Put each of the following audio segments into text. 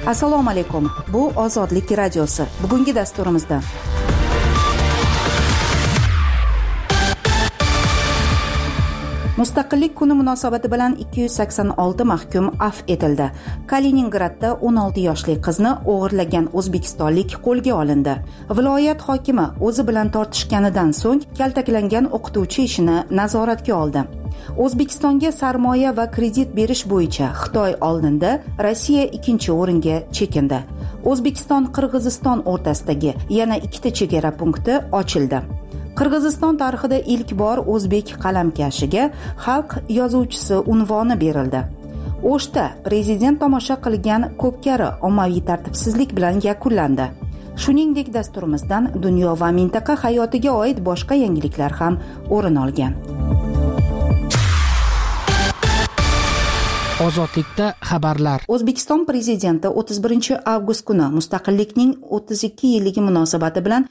Assalomu alaykum. Bu Ozodlik radiosi. Bugungi dasturimizda Mustaqillik kuni munosabati bilan 286 mahkum afv etildi. Kaliningradda 16 yoshli qizni o'g'irlagan o'zbekistonlik qo'lga olindi. Viloyat hokimi o'zi bilan tortishganidan so'ng kaltaklangan o'qituvchi ishini nazoratga oldi. O'zbekistonga sarmoya va kredit berish bo'yicha Xitoy oldinda, Rossiya ikkinchi o'ringa chekindi. O'zbekiston-Qirg'iziston o'rtasidagi yana ikkita chegara punkti ochildi. Qirg'iziston tarixida ilk bor o'zbek qalamkashiga xalq yozuvchisi unvoni berildi. O'shda prezident tomosha qilgan ko'pkari ommaviy tartibsizlik bilan yakunlandi. Shuningdek, dasturimizdan dunyo va mintaqa hayotiga oid boshqa yangiliklar ham o'rin olgan. Ozodlikda xabarlar. O'zbekiston prezidenti 31 avgust kuni Mustaqillikning 32 yilligi munosabati bilan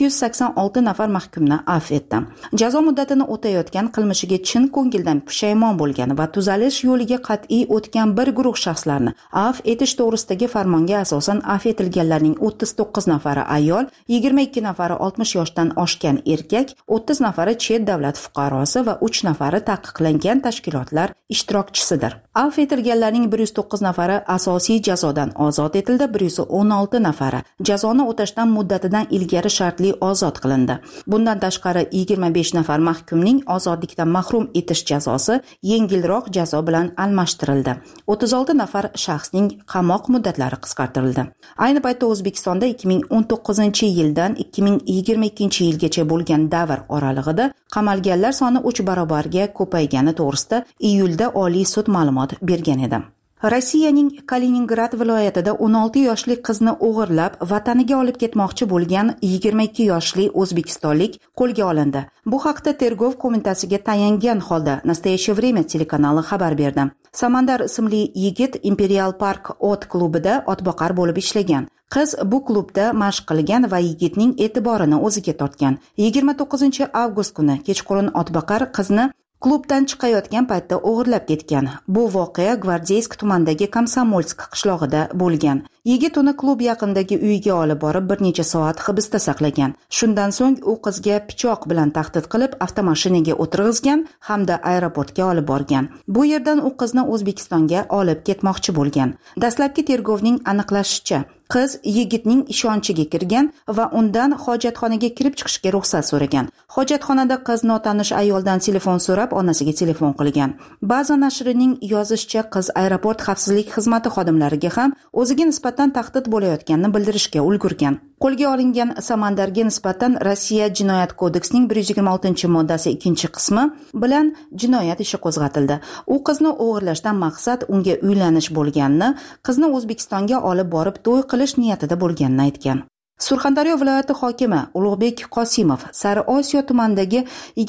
286 nafar mahkumni afv etdi. Jazo muddatini o'tayotgan, qilmishiga chin ko'ngildan pushaymon bo'lgan va tuzalish yo'liga qat'iy o'tgan bir guruh shaxslarni afv etish to'g'risidagi farmonga asosan afv etilganlarning 39 nafari ayol, 22 nafari 60 yoshdan oshgan erkak, 30 nafari chet davlat fuqarosi va 3 nafari taqiqlangan tashkilotlar ishtirokchisidir. Afv etilganlarning 109 nafari asosiy jazodan ozod etildi, 116 nafari jazoni o'tashdan muddatidan ilgari shartli ozod qilindi. Bundan tashqari 25 nafar mahkumning ozodlikdan mahrum etish jazosi yengilroq jazo bilan almashtirildi. 36 nafar shaxsning qamoq muddatlari qisqartirildi. Ayni paytda O'zbekistonda 2019-yildan 2022 yilgacha bo'lgan davr oralig'ida qamalganlar soni 3 barobarga ko'paygani to'g'risida iyulda Oliy sud ma'lumot bergan edi. Rossiyaning Kaliningrad viloyatida 16 yoshli qizni o'g'irlab vataniga olib ketmoqchi bo'lgan 22 yoshli o'zbekistonlik qo'lga olindi. Bu haqda Tergov qo'mitasiga tayangan holda Nastoящее время telekanali xabar berdi. Samandar ismli yigit Imperial Park ot klubida otboqar bo'lib ishlagan. Qiz bu klubda mashq qilgan va yigitning e'tiborini o'ziga tortgan. 29 avgust kuni kechqurun otboqar qizni klubdan chiqayotgan paytda o'g'irlab ketgan. Bu voqea Gvardeysk tumanidagi Komsomolsk qishlog'ida bo'lgan. Yigit uni klub yaqinidagi uyiga olib borib bir necha soat hibsda saqlagan. Shundan so'ng u qizga pichoq bilan tahdid qilib avtomashinaga o'tirg'izgan hamda aeroportga olib borgan. Bu yerdan u qizni O'zbekistonga olib ketmoqchi bo'lgan. Dastlabki tergovning aniqlashicha, qiz yigitning ishonchiga kirgan va undan hojatxonaga kirib chiqishga ruxsat so'ragan. Hojatxonada qiz notanish ayoldan telefon so'rab, onasiga telefon qilgan. Ba'zi nashrining yozishicha, qiz aeroport xavfsizlik xizmati xodimlariga ham o'ziga nisbatan tahdid bo'layotganini bildirishga ulgurgan. Qo'lga olingan Samandarga nisbatan Rossiya Jinoyat kodeksining 126-moddasi 2-qismi bilan jinoyat ishi qo'zg'atildi. U qizni o'g'irlashdan maqsad unga uylanish bo'lganini, qizni O'zbekistonga olib borib to'y qilish niyatida bo'lganini aytgan. Surxondaryo viloyati hokimi Ulug'bek Qosimov Sariosiyo tumanidagi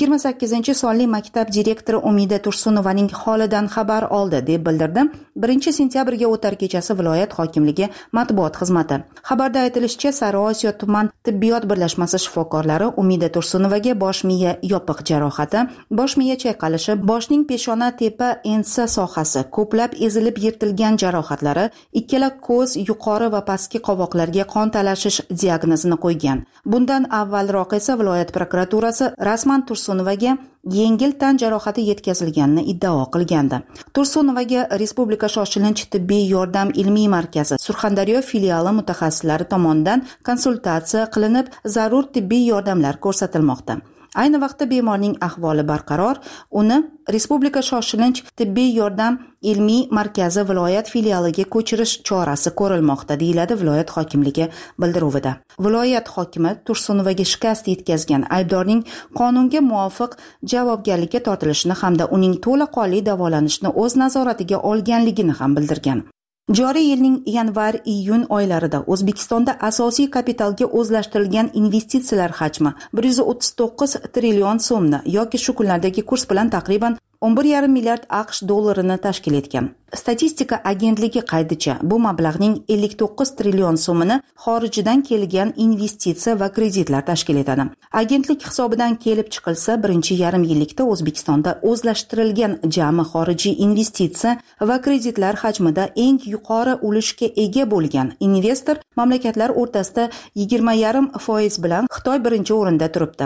28-sonli maktab direktori Umida Tursunovaning holidan xabar oldi deb bildirdi 1-sentyabrga o'tar kechasi viloyat hokimligi matbuot xizmati. Xabarda aytilishicha, Sariosiyo tuman tibbiyot birlashmasi shifokorlari Umida Tursunovaga bosh miya yopiq jarohati, bosh miya chayqalishi, boshning peshona tepa ensa sohasi, ko'plab ezilib yirtilgan jarohatlari, ikkala ko'z, yuqori va pastki qovoqlarga qon talashish diagnozini qo'ygan. Bundan avvalroq esa viloyat prokuraturasi rasman Tursunovaga yengil tan jarohati yetkazilganini iddao qilgandi. Tursunovaga Respublika shoshilinch tibbiy yordam ilmiy markazi Surxondaryo filiali mutaxassislari tomonidan konsultatsiya qilinib, zarur tibbiy yordamlar ko'rsatilmoqda. Ayni vaqtda bemorning ahvoli barqaror, uni Respublika shoshilinch tibbiy yordam ilmiy markazi viloyat filialiga ko'chirish chorasi ko'rilmoqda, deyiladi viloyat hokimligi bildiruvida. Viloyat hokimi Tursunovaga shikast yetkazgan aybdorning qonunga muvofiq javobgarlikka tortilishini hamda uning to'laqonli davolanishni o'z nazoratiga olganligini ham bildirgan. Joriy yilning yanvar-iyun oylarida O'zbekistonda asosiy kapitalga o'zlashtirilgan investitsiyalar hajmi 139 trillion so'mni yoki shu kunlardagi kurs bilan taqriban 11,5 milliard AQSh dollarini tashkil etgan. Statistika agentligi qaydicha bu mablag'ning 59 trillion so'mini xorijdan kelgan investitsiya va kreditlar tashkil etadi. Agentlik hisobidan kelib chiqilsa, birinchi yarim yillikda O'zbekistonda o'zlashtirilgan jami xorijiy investitsiya va kreditlar hajmida eng yuqori ulushga ega bo'lgan investor mamlakatlar o'rtasida 20,5% bilan Xitoy birinchi o'rinda turibdi.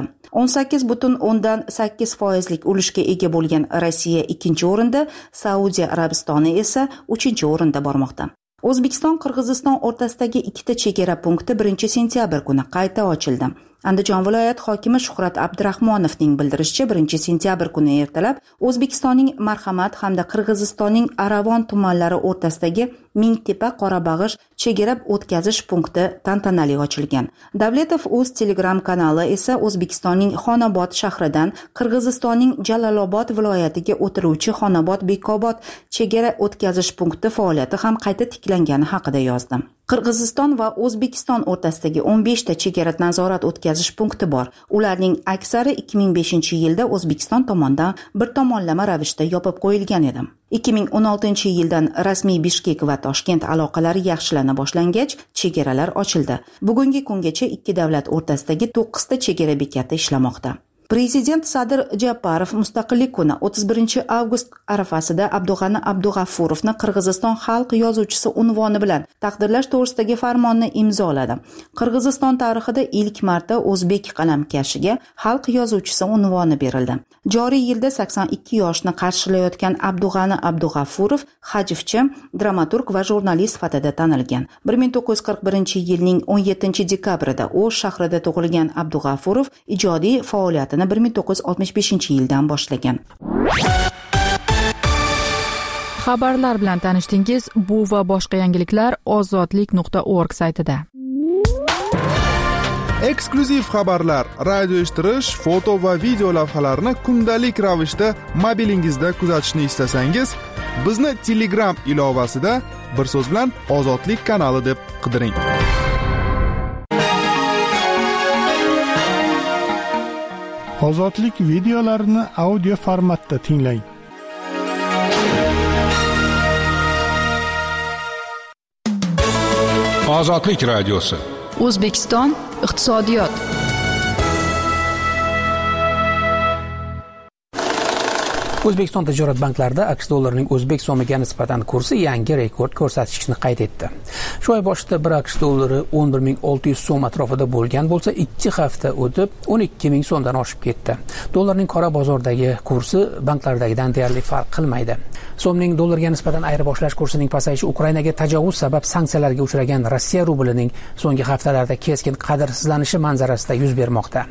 18,8% ulushga ega bo'lgan Rossiya ikkinchi o'rinda, Saudiya Arabistoni esa 3-o'rinda bormoqda. O'zbekiston Qirg'iziston o'rtasidagi ikkita chegara punkti 1-sentyabr kuni qayta ochildi. Andijon viloyat hokimi Shuhrat Abdurahmonovning bildirishicha 1-sentyabr kuni ertalab O'zbekistonning Marhamat hamda Qirg'izistonning Aravon tumanlari o'rtasidagi Mingtepa Qorabag'ish chegara o'tkazish punkti tantanali ochilgan. Davletov o'z Telegram kanali esa O'zbekistonning Xonobod shahridan Qirg'izistonning Jalolobod viloyatiga o'tiruvchi Xonobod-Bekobod chegara o'tkazish punkti faoliyati ham qayta tiklangani haqida yozdi. Qirg'iziston va O'zbekiston o'rtasidagi 15 ta chegara nazorat o'tkazish punkti bor. Ularning aksari 2005-yilda O'zbekiston tomonidan bir tomonlama ravishda yopib qo'yilgan edi. 2016-yildan rasmiy Bishkek va Toshkent aloqalari yaxshilana boshlangach, chegaralar ochildi. Bugungi kungacha ikki davlat o'rtasidagi 9 ta chegara bekati ishlamoqda. Prezident Sadir Japarov Mustaqillik kuni 31-avgust arafasida Abdug'ani Abdug'affurovni Qirg'iziston xalq yozuvchisi unvoni bilan taqdirlash to'g'risidagi farmonni imzoladi. Qirg'iziston tarixida ilk marta o'zbek qalamkashiga xalq yozuvchisi unvoni berildi. Joriy yilda 82 yoshni qarshilayotgan Abdug'ani Abdug'affurov hajvchi, dramaturg va jurnalist sifatida tanilgan. 1941-yilning 17-dekabrida O'sh shahrida tug'ilgan Abdug'affurov ijodiy faoliyatini 1965-yildan boshlagan. Xabarlar bilan tanishdingiz. Bu va boshqa yangiliklar ozodlik.org saytida. Eksklyuziv xabarlar, radio eshittirish, foto va video lavhalarni kundalik ravishda mobilingizda kuzatishni istasangiz, bizni Telegram ilovasida bir so'z bilan Ozodlik kanali deb qidiring. Ozodlik videolarini audio formatda tinglang. Ozodlik radiosi. O'zbekiston iqtisodiyot. O'zbekiston tijorat banklarida AQSh dollarining o'zbek so'miga nisbatan kursi yangi rekord ko'rsatkichni qayd etdi. Shu oy boshida bir AQSh dollari 11,600 so'm atrofida bo'lgan bo'lsa, 2 hafta o'tib 12,000 so'mdan oshib ketdi. Dollarning qora bozordagi kursi banklardagidan deyarli farq qilmaydi. So'mning dollarga nisbatan ayirboshlash kursining pasayishi Ukrainaga tajovuz sabab sanksiyalarga uchragan Rossiya rublining so'nggi haftalarda keskin qadrsizlanishi manzarasida yuz bermoqda.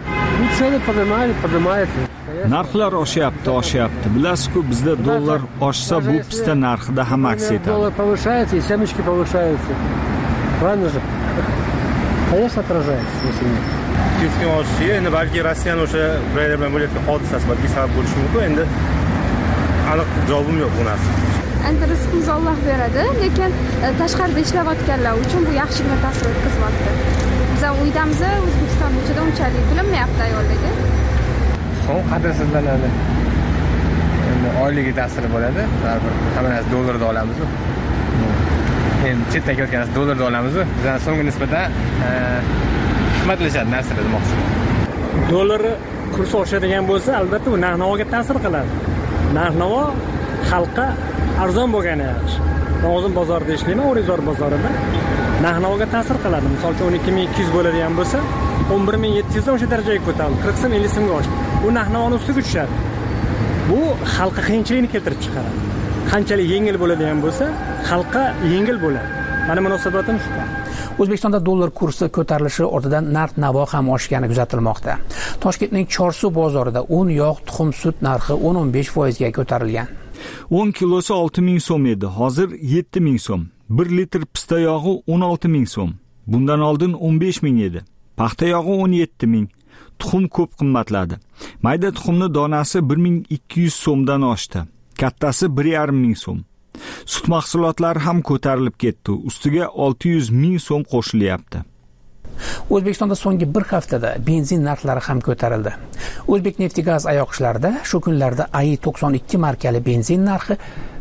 Narxlar oshyapti. Bilasiz-ku, bizda dollar oshsa bu pista narxida ham aks etadi. Dollar повышается, и семечки повышаются. Правильно же? Конечно, отражается, если нет. Keskin oshishi, endi balki Rossiyaning o'sha Ukraina bilan bo'layotgan hodisasi balki sabab bo'lishi mumkin. Endi aniq javobim yo'q bu narsa. Endi rizqimizni Alloh beradi, lekin tashqarida ishlayotganlar uchun bu yaxshigina ta'sir o'tkazyapti. Biz uydamiz, O'zbekiston ichida unchalik bilinmayapti ayollarga. So'm qadrsizlanadi. Endi oyligi ta'siri bo'ladi. Baribir hamma narsa dollarda olamiz-ku. Endi chetdan kelayotgan narsa dollarda olamiz-ku. Bizdan so'mga nisbatan qimmatlashadi narsalar demoqchiman. Dollar kursi oshadigan bo'lsa, albatta u narx-navoga ta'sir qiladi. Narx-navo xalqqa arzon bo'lgani yaxshi. Men o'zim bozorda ishlayman, O'rizor bozorida. Narx-navoga ta'sir qiladi. Misol uchun 12,200 bo'ladigan bo'lsa, 11,700 dan o'sha darajaga ko'tarildi. 40 so'm 50 so'mga oshdi. Bu narx-navoni ustiga tushadi. Bu xalqqa qiyinchilikni keltirib chiqaradi. Qanchalik yengil bo'ladigan bo'lsa, xalqqa yengil bo'ladi. Mana munosabatim shu. O'zbekistonda dollar kursi ko'tarilishi ortidan narx-navo ham oshgani kuzatilmoqda. Toshkentning Chorsu bozorida un, yog', tuxum, sut narxi 10-15% ga ko'tarilgan. 10 kilosi 6,000 so'm edi, hozir 7,000 so'm. 1 litr pista yog'i 16,000 so'm. Bundan oldin 15,000 edi. Paxta yog'i 17,000. Tuxum ko'p qimmatladi. Mayda tuxumning donasi 1,200 so'mdan oshdi. Kattasi 1,5 so'm. Sut mahsulotlari ham ko'tarilib ketdi. Ustiga 600,000 so'm qo'shilyapti. O'zbekistonda so'nggi bir haftada benzin narxlari ham ko'tarildi. O'zbekneftgaz ayoqishlarida shu kunlarda AI 92 markali benzin narxi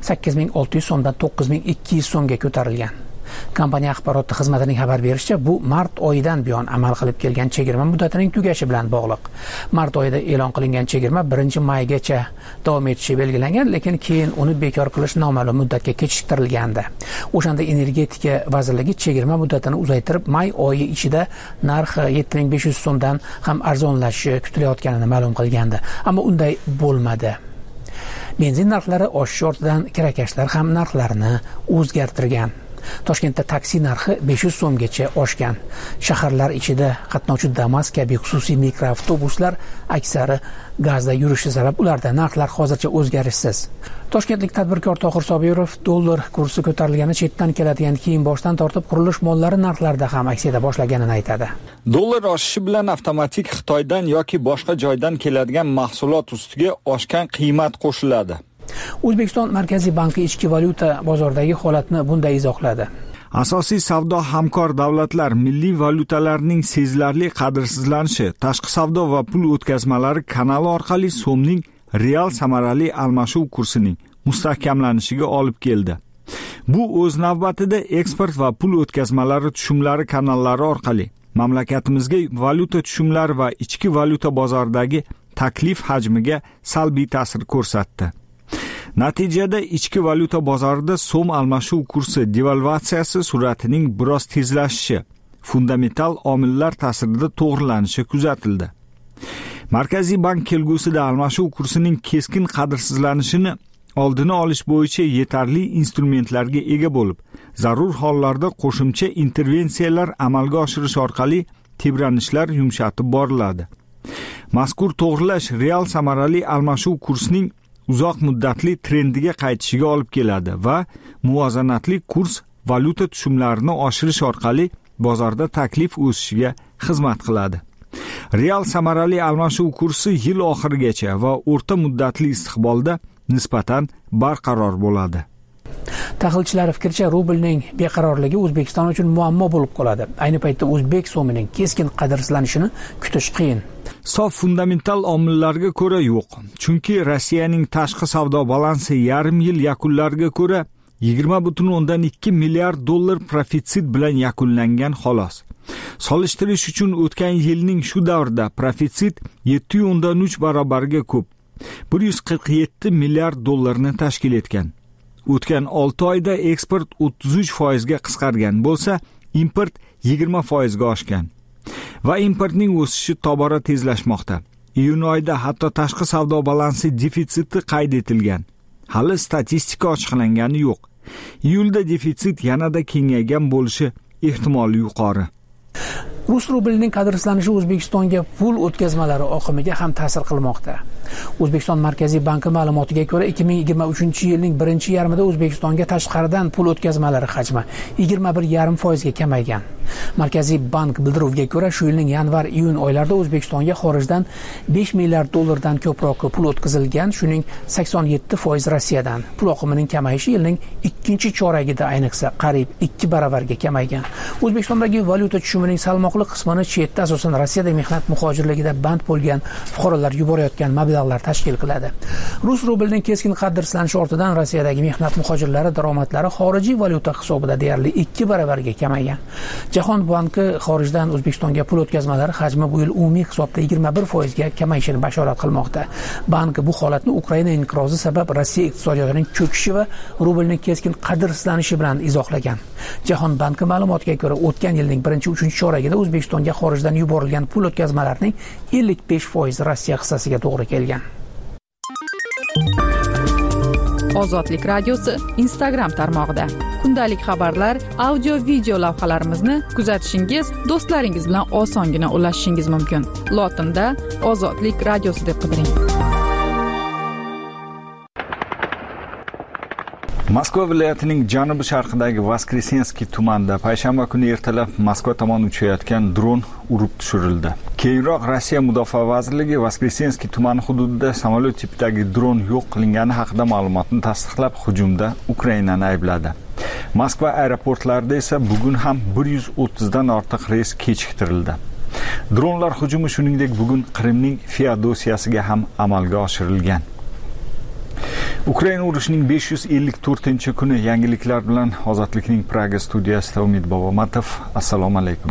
8600 so'mdan 9200 so'mga ko'tarilgan. Kompaniya axborot xizmatining xabar berishicha, bu mart oyidan buyon amal qilib kelgan chegirma muddatining tugashi bilan bog'liq. Mart oyida e'lon qilingan chegirma 1-maygacha davom etishi belgilangan, lekin keyin uni bekor qilish noma'lum muddatga kechiktirilgandi. O'shanda Energetika vazirligi chegirma muddatini uzaytirib, may oyi ichida narx 7500 so'mdan ham arzonlashishi kutilayotganini ma'lum qilgandi, ammo unday bo'lmadi. Benzin narxlari oshishi ortidan kirakashlar ham narxlarini o'zgartirgan. Toshkentda taksi narxi 500 so'mgacha oshgan. Shaharlar ichida qatnovchi Damas kabi xususiy mikroavtobuslar aksari gazda yurishi sabab ularda narxlar hozircha o'zgarishsiz. Toshkentlik tadbirkor Tohir Sobirov dollar kursi ko'tarilgani chetdan keladigan kiyim boshdan tortib qurilish mollari narxlarida ham aks eta boshlaganini aytadi. Dollar oshishi bilan avtomatik Xitoydan yoki boshqa joydan keladigan mahsulot ustiga oshgan qiymat qo'shiladi. O'zbekiston Markaziy banki ichki valyuta bozoridagi holatni bunday izohladi. Asosiy savdo hamkor davlatlar milliy valyutalarning sezilarli qadrsizlanishi, tashqi savdo va pul o'tkazmalari kanali orqali so'mning real samarali almashuv kursining mustahkamlanishiga olib keldi. Bu o'z navbatida eksport va pul o'tkazmalari tushumlari kanallari orqali mamlakatimizga valyuta tushumlari va ichki valyuta bozoridagi taklif hajmiga salbiy ta'sir ko'rsatdi. Natijada ichki valyuta bozorida so'm almashuv kursi devalvatsiyasi sur'atining biroz tezlashishi, fundamental omillar ta'sirida to'g'rilanishi kuzatildi. Markaziy bank kelgusida almashuv kursining keskin qadrsizlanishini oldini olish bo'yicha yetarli instrumentlarga ega bo'lib, zarur hollarda qo'shimcha intervensiyalar amalga oshirish orqali tebranishlar yumshatib boriladi. Mazkur to'g'rilash real samarali almashuv kursining uzoq muddatli trendiga qaytishiga olib keladi va muvozanatli kurs valyuta tushumlarini oshirish orqali bozorda taklif o'sishiga xizmat qiladi. Real samarali almashuv kursi yil oxirigacha va o'rta muddatli istiqbolda nisbatan barqaror bo'ladi. Tahlilchilar fikricha, rublning beqarorligi O'zbekiston uchun muammo bo'lib qoladi. Ayni paytda o'zbek so'mining keskin qadrsizlanishini kutish qiyin. Sof fundamental omillarga ko'ra yo'q. Chunki Rossiyaning tashqi savdo balansi yarim yil yakunlariga ko'ra 20.2 milliard dollar profitsit bilan yakunlangan xolos. Solishtirish uchun o'tgan yilning shu davrida profitsit 7.3 barobarga ko'p, 147 milliard dollarni tashkil etgan. O'tgan 6 oyda eksport 33% ga qisqargan bo'lsa, import 20% ga oshgan. Va importning o'sishi tobora tezlashmoqda. Iyun oyida hatto tashqi savdo balansi defitsiti qayd etilgan. Hali statistika ochiqlangani yo'q. Iyulda defitsit yanada kengaygan bo'lishi ehtimoli yuqori. Rus rublining qadrsizlanishi O'zbekistonga pul o'tkazmalari oqimiga ham ta'sir qilmoqda. O'zbekiston Markaziy banki ma'lumotiga ko'ra 2023-yilning birinchi yarmida O'zbekistonga tashqaridan pul o'tkazmalari hajmi 21,5% ga kamaygan. Markaziy bank bildiruviga ko'ra, shu yilning yanvar-iyun oylarida O'zbekistonga xorijdan 5 milliard dollardan ko'proq pul o'tkazilgan, shuning 87% Rossiyadan. Pul oqimining kamayishi yilning ikkinchi choragida ayniqsa qariyb 2 baravarga kamaygan. O'zbekistondagi valyuta tushumining salmoqli qismini chetda, asosan Rossiyada mehnat muhojirligida band bo'lgan fuqarolar yuborayotgan mablag'lar tashkil qiladi. Rus rublining keskin qadrsizlanishi ortidan Rossiyadagi mehnat muhojirlari daromadlari xorijiy valyuta hisobida deyarli 2 baravarga kamaygan. Jahon banki xorijdan O'zbekistonga pul o'tkazmalari hajmi bu yil umumiy hisobda 21% ga kamayishini bashorat qilmoqda. Bank bu holatni Ukraina inqirozi sabab Rossiya iqtisodiyotining cho'kishi va rublning keskin qadrsizlanishi bilan izohlagan. Jahon banki ma'lumotiga ko'ra, o'tgan yilning 1-3 choragida O'zbekistonga xorijdan yuborilgan pul o'tkazmalarining 55% Rossiya hissasiga to'g'ri kelgan. Ozodlik radiosi Instagram tarmog'ida kundalik xabarlar, audio video lavhalarimizni kuzatishingiz, do'stlaringiz bilan osongina ulashishingiz mumkin. Lotinda Ozodlik radiosi deb qidiring. Moskva viloyatining janubi-sharqidagi Voskresenskiy tumanida payshanba kuni ertalab Moskva tomon uchayotgan dron urib tushirildi. Keyinroq Rossiya Mudofaa vazirligi Voskresenskiy tumani hududida samolyot tipidagi dron yo'q qilingani haqida ma'lumotni tasdiqlab, hujumda Ukrainani aybladi. Moskva aeroportlarida esa bugun ham 130 dan ortiq reys kechiktirildi. Dronlar hujumi shuningdek bugun Qrimning Feodosiyasiga ham amalga oshirilgan. Ukraina urushining 554-kuni yangiliklar bilan Ozodlikning Praga studiyasida Umid Bobomatov. Assalomu alaykum.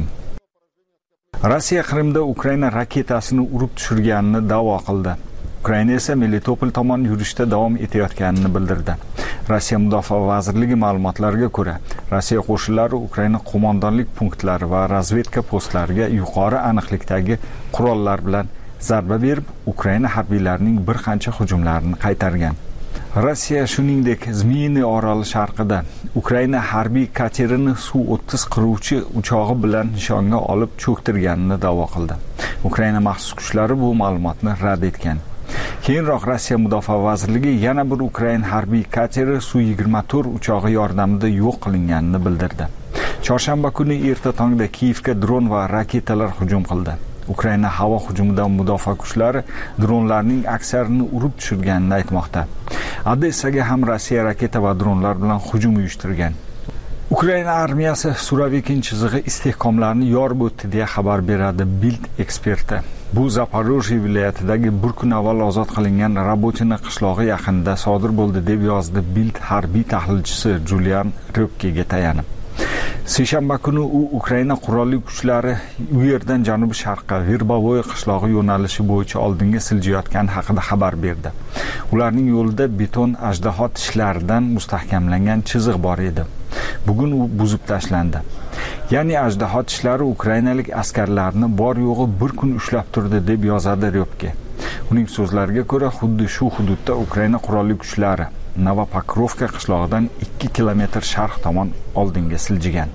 Rossiya Qrimda Ukraina raketasini urib tushirganini da'vo qildi. Ukraina esa Melitopol tomon yurishda davom etayotganini bildirdi. Rossiya Mudofaa vazirligi ma'lumotlariga ko'ra, Rossiya qo'shinlari Ukraina qo'mondonlik punktlari va razvedka postlariga yuqori aniqlikdagi qurollar bilan zarba berib, Ukraina harbiylarining bir qancha hujumlarini qaytargan. Rossiya shuningdek Zmiyny oroli sharqida Ukraina harbiy katerini Su-30 qiruvchi uchog'i bilan nishonga olib cho'ktirganini da'vo qildi. Ukraina maxsus kuchlari bu ma'lumotni rad etgan. Keyinroq Rossiya Mudofaa vazirligi yana bir Ukraina harbiy kateri Su-24 uchog'i yordamida yo'q qilinganini bildirdi. Chorshanba kuni erta tongda Kiyevga dron va raketalar hujum qildi. Ukraina havo hujumidan mudofaa kuchlari dronlarning aksarini urib tushirganini aytmoqda. Odessaga ham Rossiya raketa va dronlar bilan hujum uyushtirgan. Ukraina armiyasi Suravikin chizig'i istehkomlarini yorib o'tdi deya xabar beradi Bild eksperti. Bu Zaporojye viloyatidagi bir kun avval ozod qilingan Rabotina qishlog'i yaqinida sodir bo'ldi deb yozdi Bild harbiy tahlilchisi Julian Röpkega tayanib. Seshanba kuni u Ukraina qurolli kuchlari u yerdan janubi sharqqa Verbovoy qishlog'i yo'nalishi bo'yicha oldinga siljayotgani haqida xabar berdi. Ularning yo'lida beton ajdaho tishlaridan mustahkamlangan chiziq bor edi. Bugun u buzib tashlandi. Ya'ni ajdaho tishlari ukrainalik askarlarni bor yo'g'i bir kun ushlab turdi deb yozadi Ryobke. Uning so'zlariga ko'ra, xuddi shu hududda Ukraina qurolli kuchlari Novopokrovka qishlog'idan 2 kilometr sharq tomon oldinga siljigan.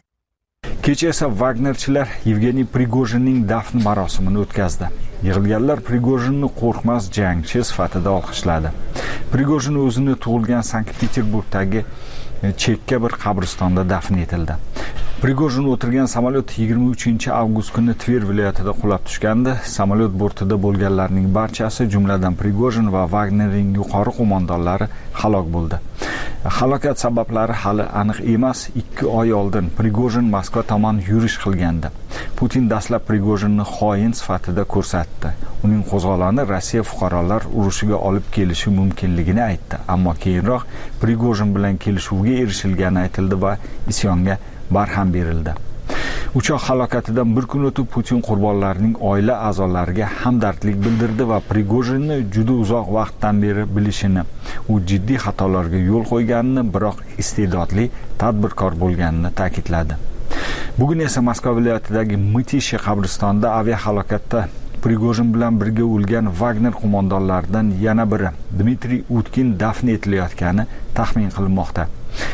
Kecha esa Wagnerchilar Yevgeniy Prigojinning dafn marosimini o'tkazdi. Yig'ilganlar Prigojinni qo'rqmas jangchi sifatida olqishladi. Prigojin o'zini tug'ilgan Sankt-Peterburgdagi chekka bir qabristonda dafn etildi. Prigojin o'tirgan samolyot 23-avgust kuni Tver viloyatida qulab tushgandi. Samolyot bortida bo'lganlarning barchasi, jumladan Prigojin va Wagnerning yuqori qo'mondonlari halok bo'ldi. Halokat sabablari hali aniq emas. 2 oy oldin Prigojin Moskva tomon yurish qilgandi. Putin dastlab Prigojinni xoin sifatida ko'rsatdi. Uning qo'zg'oloni Rossiya fuqarolar urushiga olib kelishi mumkinligini aytdi, ammo keyinroq Prigojin bilan kelishuvga erishilgani aytildi va isyonga barham berildi. Uchoq halokatidan bir kun o'tib Putin qurbonlarning oila a'zolariga hamdardlik bildirdi va Prigojinni juda uzoq vaqtdan beri bilishini, u jiddiy xatolarga yo'l qo'yganini, biroq iste'dodli tadbirkor bo'lganini ta'kidladi. Bugun esa Moskva viloyatidagi Mitishi qabristonida aviahalokatda Prigojin bilan birga o'lgan Wagner qo'mondonlaridan yana biri Dmitriy Utkin dafn etilayotgani taxmin qilinmoqda.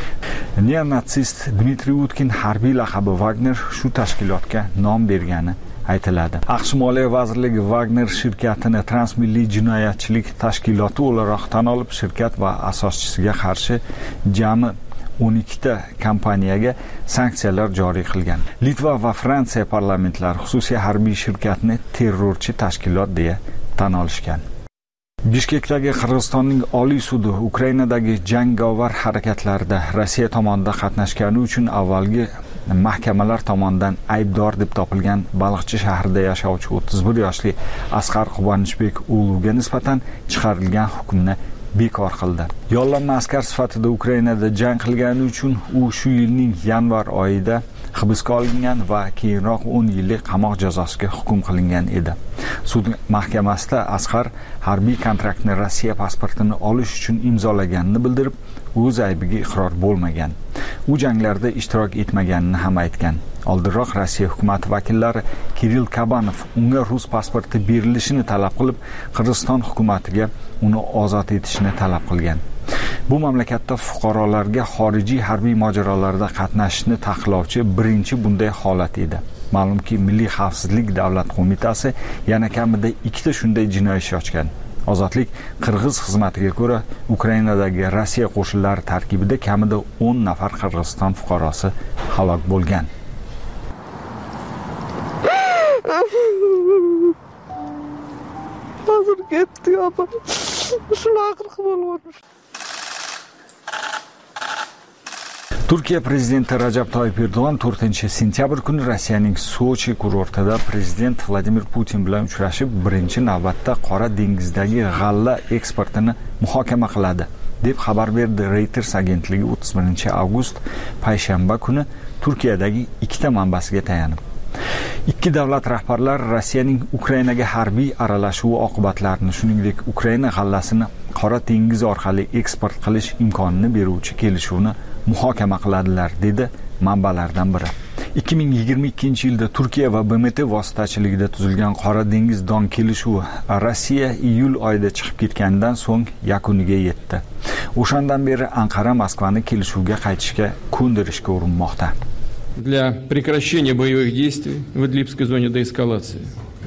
Neonatsist Dmitriy Utkin harbiy laqabi Wagner shu tashkilotga nom bergani aytiladi. AQSh Moliya vazirligi Wagner shirkatini transmilliy jinoyatchilik tashkiloti o'laroq tan olib, shirkat va asoschisiga qarshi jami 12 ta kompaniyaga sanksiyalar joriy qilgan. Litva va Fransiya parlamentlari xususiy harbiy shirkatni terrorchi tashkilot deya tan olishgan. Bishkekdagi Qirg'izistonning Oliy sudi Ukrainadagi jangovar harakatlarda Rossiya tomonidan qatnashgani uchun avvalgi mahkamalar tomonidan aybdor deb topilgan Baliqchi shahrida yashovchi 31 yoshli Asqar Quvonchbek o'g'liga nisbatan chiqarilgan hukmni bekor qildi. Yollanma askar sifatida Ukrainada jang qilgani uchun u shu yilning yanvar oyida hibsga olingan va keyinroq 10 yillik qamoq jazosiga hukm qilingan edi. Sud mahkamasida Asqar harbiy kontraktni Rossiya pasportini olish uchun imzolaganini bildirib, o'z aybiga iqror bo'lmagan. U janglarda ishtirok etmaganini ham aytgan. Oldinroq Rossiya hukumati vakillari Kirill Kabanov unga rus pasporti berilishini talab qilib, Qirg'iziston hukumatiga uni ozod etishni talab qilgan. Bu mamlakatda fuqarolarga xorijiy harbiy mojarolarda qatnashishni taqiqlovchi birinchi bunday holat edi. Ma'lumki, Milliy xavfsizlik davlat qo'mitasi yana kamida 2 ta shunday jinoiy ish ochgan. Ozodlik Qirg'iz xizmatiga ko'ra, Ukrainadagi Rossiya qo'shinlari tarkibida kamida 10 nafar Qirg'iziston fuqarosi halok bo'lgan. Hozir ketdi opa. Shunaqa bo'lib Turkiya prezidenti Rajab Toyyib Erdo'g'an 4-sentyabr kuni Rossiyaning Sochi kurortida prezident Vladimir Putin bilan uchrashib, birinchi navbatda Qora dengizdagi g'alla eksportini muhokama qiladi, deb xabar berdi Reuters agentligi 31-avgust payshanba kuni Turkiyadagi ikkita manbasiga tayanib. Ikki davlat rahbarlari Rossiyaning Ukrainaga harbiy aralashuvi oqibatlarini, shuningdek Ukraina g'allasini Qora dengiz orqali eksport qilish imkonini beruvchi kelishuvni muhokama qiladilar, dedi manbalardan biri. 2022-yilda Turkiya va BMT vositachiligida tuzilgan Qora dengiz don kelishuvi Rossiya iyul oyida chiqib ketgandan so'ng yakuniga yetdi. O'shandan beri Anqara Moskvani kelishuvga qaytishga ko'ndirishga urinmoqda. Для прекращения боевых действий в Идлибской зоне деэскалации.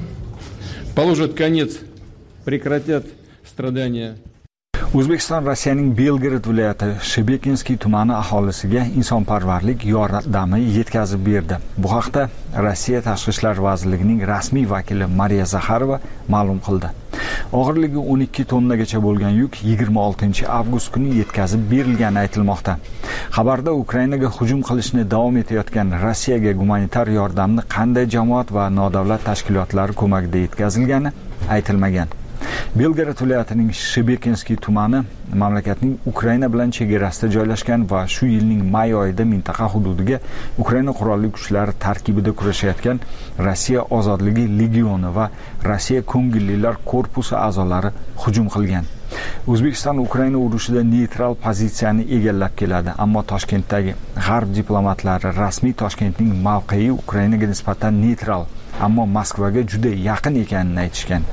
Положат конец, прекратят страдания. O'zbekiston Rossiyaning Belgorod viloyati Shebekinskiy tumani aholisiga insonparvarlik yordami yetkazib berdi. Bu haqda Rossiya Tashqi ishlar vazirligining rasmiy vakili Mariya Zakharova ma'lum qildi. Og'irligi 12 tonnagacha bo'lgan yuk 26-avgust kuni yetkazib berilgani aytilmoqda. Xabarda Ukrainaga hujum qilishni davom etayotgan Rossiyaga gumanitar yordamni qanday jamoat va nodavlat tashkilotlari ko'magida yetkazilgani aytilmagan. Belgorod viloyatining Shebekinskiy tumani mamlakatning Ukraina bilan chegarasida joylashgan va shu yilning may oyida mintaqa hududiga Ukraina qurolli kuchlari tarkibida kurashayotgan Rossiya ozodligi legioni va Rossiya ko'ngillilar korpusi a'zolari hujum qilgan. O'zbekiston Ukraina urushida neytral pozitsiyani egallab keladi, ammo Toshkentdagi g'arb diplomatlari rasmiy Toshkentning mavqei Ukrainaga nisbatan neytral, ammo Moskvaga juda yaqin ekanini aytishgan.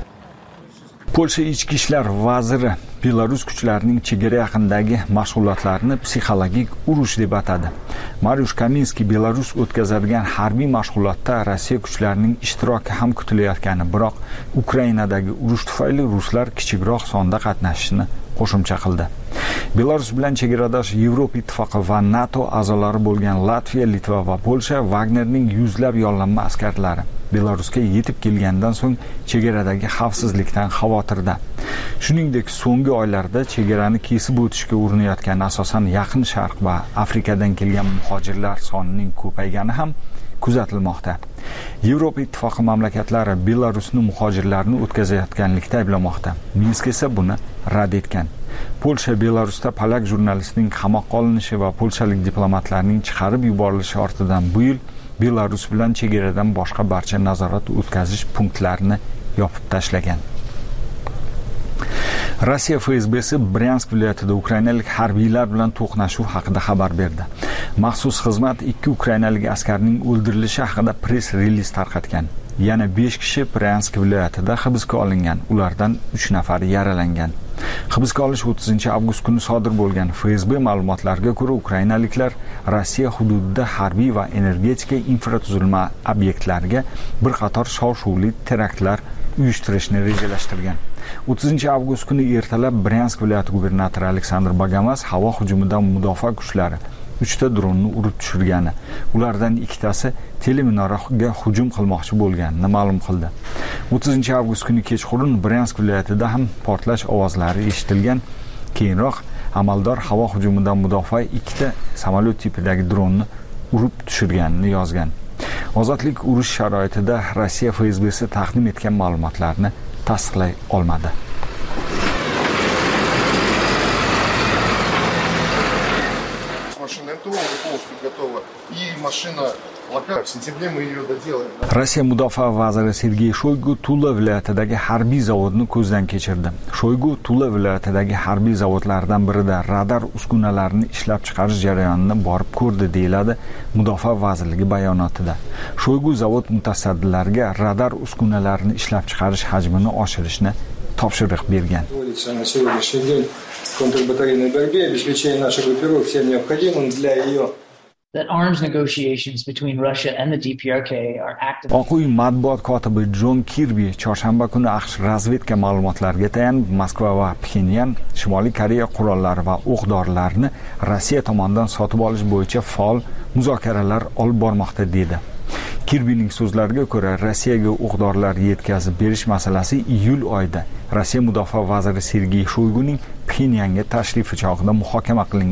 Polsha ichki ishlar vaziri Belarus kuchlarining chegara yaqinidagi mashg'ulotlarni psixologik urush deb atadi. Mariusz Kaminski Belarus o'tkazadigan harbiy mashg'ulotda Rossiya kuchlarining ishtiroki ham kutilayotgani, biroq Ukrainadagi urush tufayli ruslar kichikroq sonda qatnashishini qo'shimcha qildi. Belarus bilan chegaradosh Yevropa ittifoqi va NATO a'zolari bo'lgan Latviya, Litva va Polsha Wagnerning yuzlab yollanma askarlari Belarusga yetib kelgandan so'ng chegaradagi xavfsizlikdan xavotirda. Shuningdek, so'nggi oylarda chegarani kesib o'tishga urinayotgan asosan Yaqin Sharq va Afrikadan kelgan muhojirlar sonining ko'paygani ham kuzatilmoqda. Yevropa ittifoqi mamlakatlari Belarusni muhojirlarni o'tkazayotganlikda ayblamoqda. Minsk esa buni rad etgan. Polsha Belarusda polak jurnalistining qamoqqa olinishi va polshalik diplomatlarning chiqarib yuborilishi ortidan bu yil Belarus bilan chegaradan boshqa barcha nazorat o'tkazish punktlarini yopib tashlagan. Rossiya FSBsi Bryansk viloyatida ukrainalik harbiylar bilan to'qnashuv haqida xabar berdi. Maxsus xizmat 2 ukrainalik askarning o'ldirilishi haqida press reliz tarqatgan. Yana 5 kishi Bryansk viloyatida hibsga olingan, ulardan 3 nafari yaralangan. Hibsga olish 30-avgust kuni sodir bo'lgan. FSB ma'lumotlariga ko'ra, ukrainaliklar Rossiya hududida harbiy va energetika infratuzilma obyektlariga bir qator shov-shuvli teraktlar uyushtirishni rejalashtirgan. 30-avgust kuni ertalab Bryansk viloyati gubernatori Aleksandr Bagamas havo hujumidan mudofaa kuchlari 3 ta dronni urib tushirgani, ulardan 2 tasi teleminoraga hujum qilmoqchi bo'lganini ma'lum qildi. 30-avgust kuni kechqurun Bryansk viloyatida ham portlash ovozlari eshitilgan. Keyinroq amaldor havo hujumidan mudofaa 2 ta samolyot tipidagi dronni urib tushirganini yozgan. Ozodlik urush sharoitida Rossiya FSBsi taqdim etgan ma'lumotlarni tasdiqlay olmadi. Rossiya mudofaa vaziri Sergey Shoygu Tula viloyatidagi harbiy zavodni ko'zdan kechirdi. Shoygu Tula viloyatidagi harbiy zavodlardan birida radar uskunalarini ishlab chiqarish jarayonini borib ko'rdi, deyiladi Mudofaa vazirligi bayonotida. Shoygu zavod mutasaddilariga radar uskunalarini ishlab chiqarish hajmini oshirishni topshiriq bergan. Oq uy matbuot kotibi Jon Kirbi chorshanba kuni AQSh razvedka ma'lumotlariga tayanib Moskva va Pxenyan Shimoliy Koreya qurollari va o'q-dorilarini Rossiya tomonidan sotib olish bo'yicha faol muzokaralar olib bormoqda dedi. Kirbining so'zlariga ko'ra, Rossiyaga o'q-dorilar yetkazib berish masalasi iyul oyida Rossiya mudofaa vaziri Sergey Shoyguning Pxenyanga tashrifi chog'ida muhokama qilingan.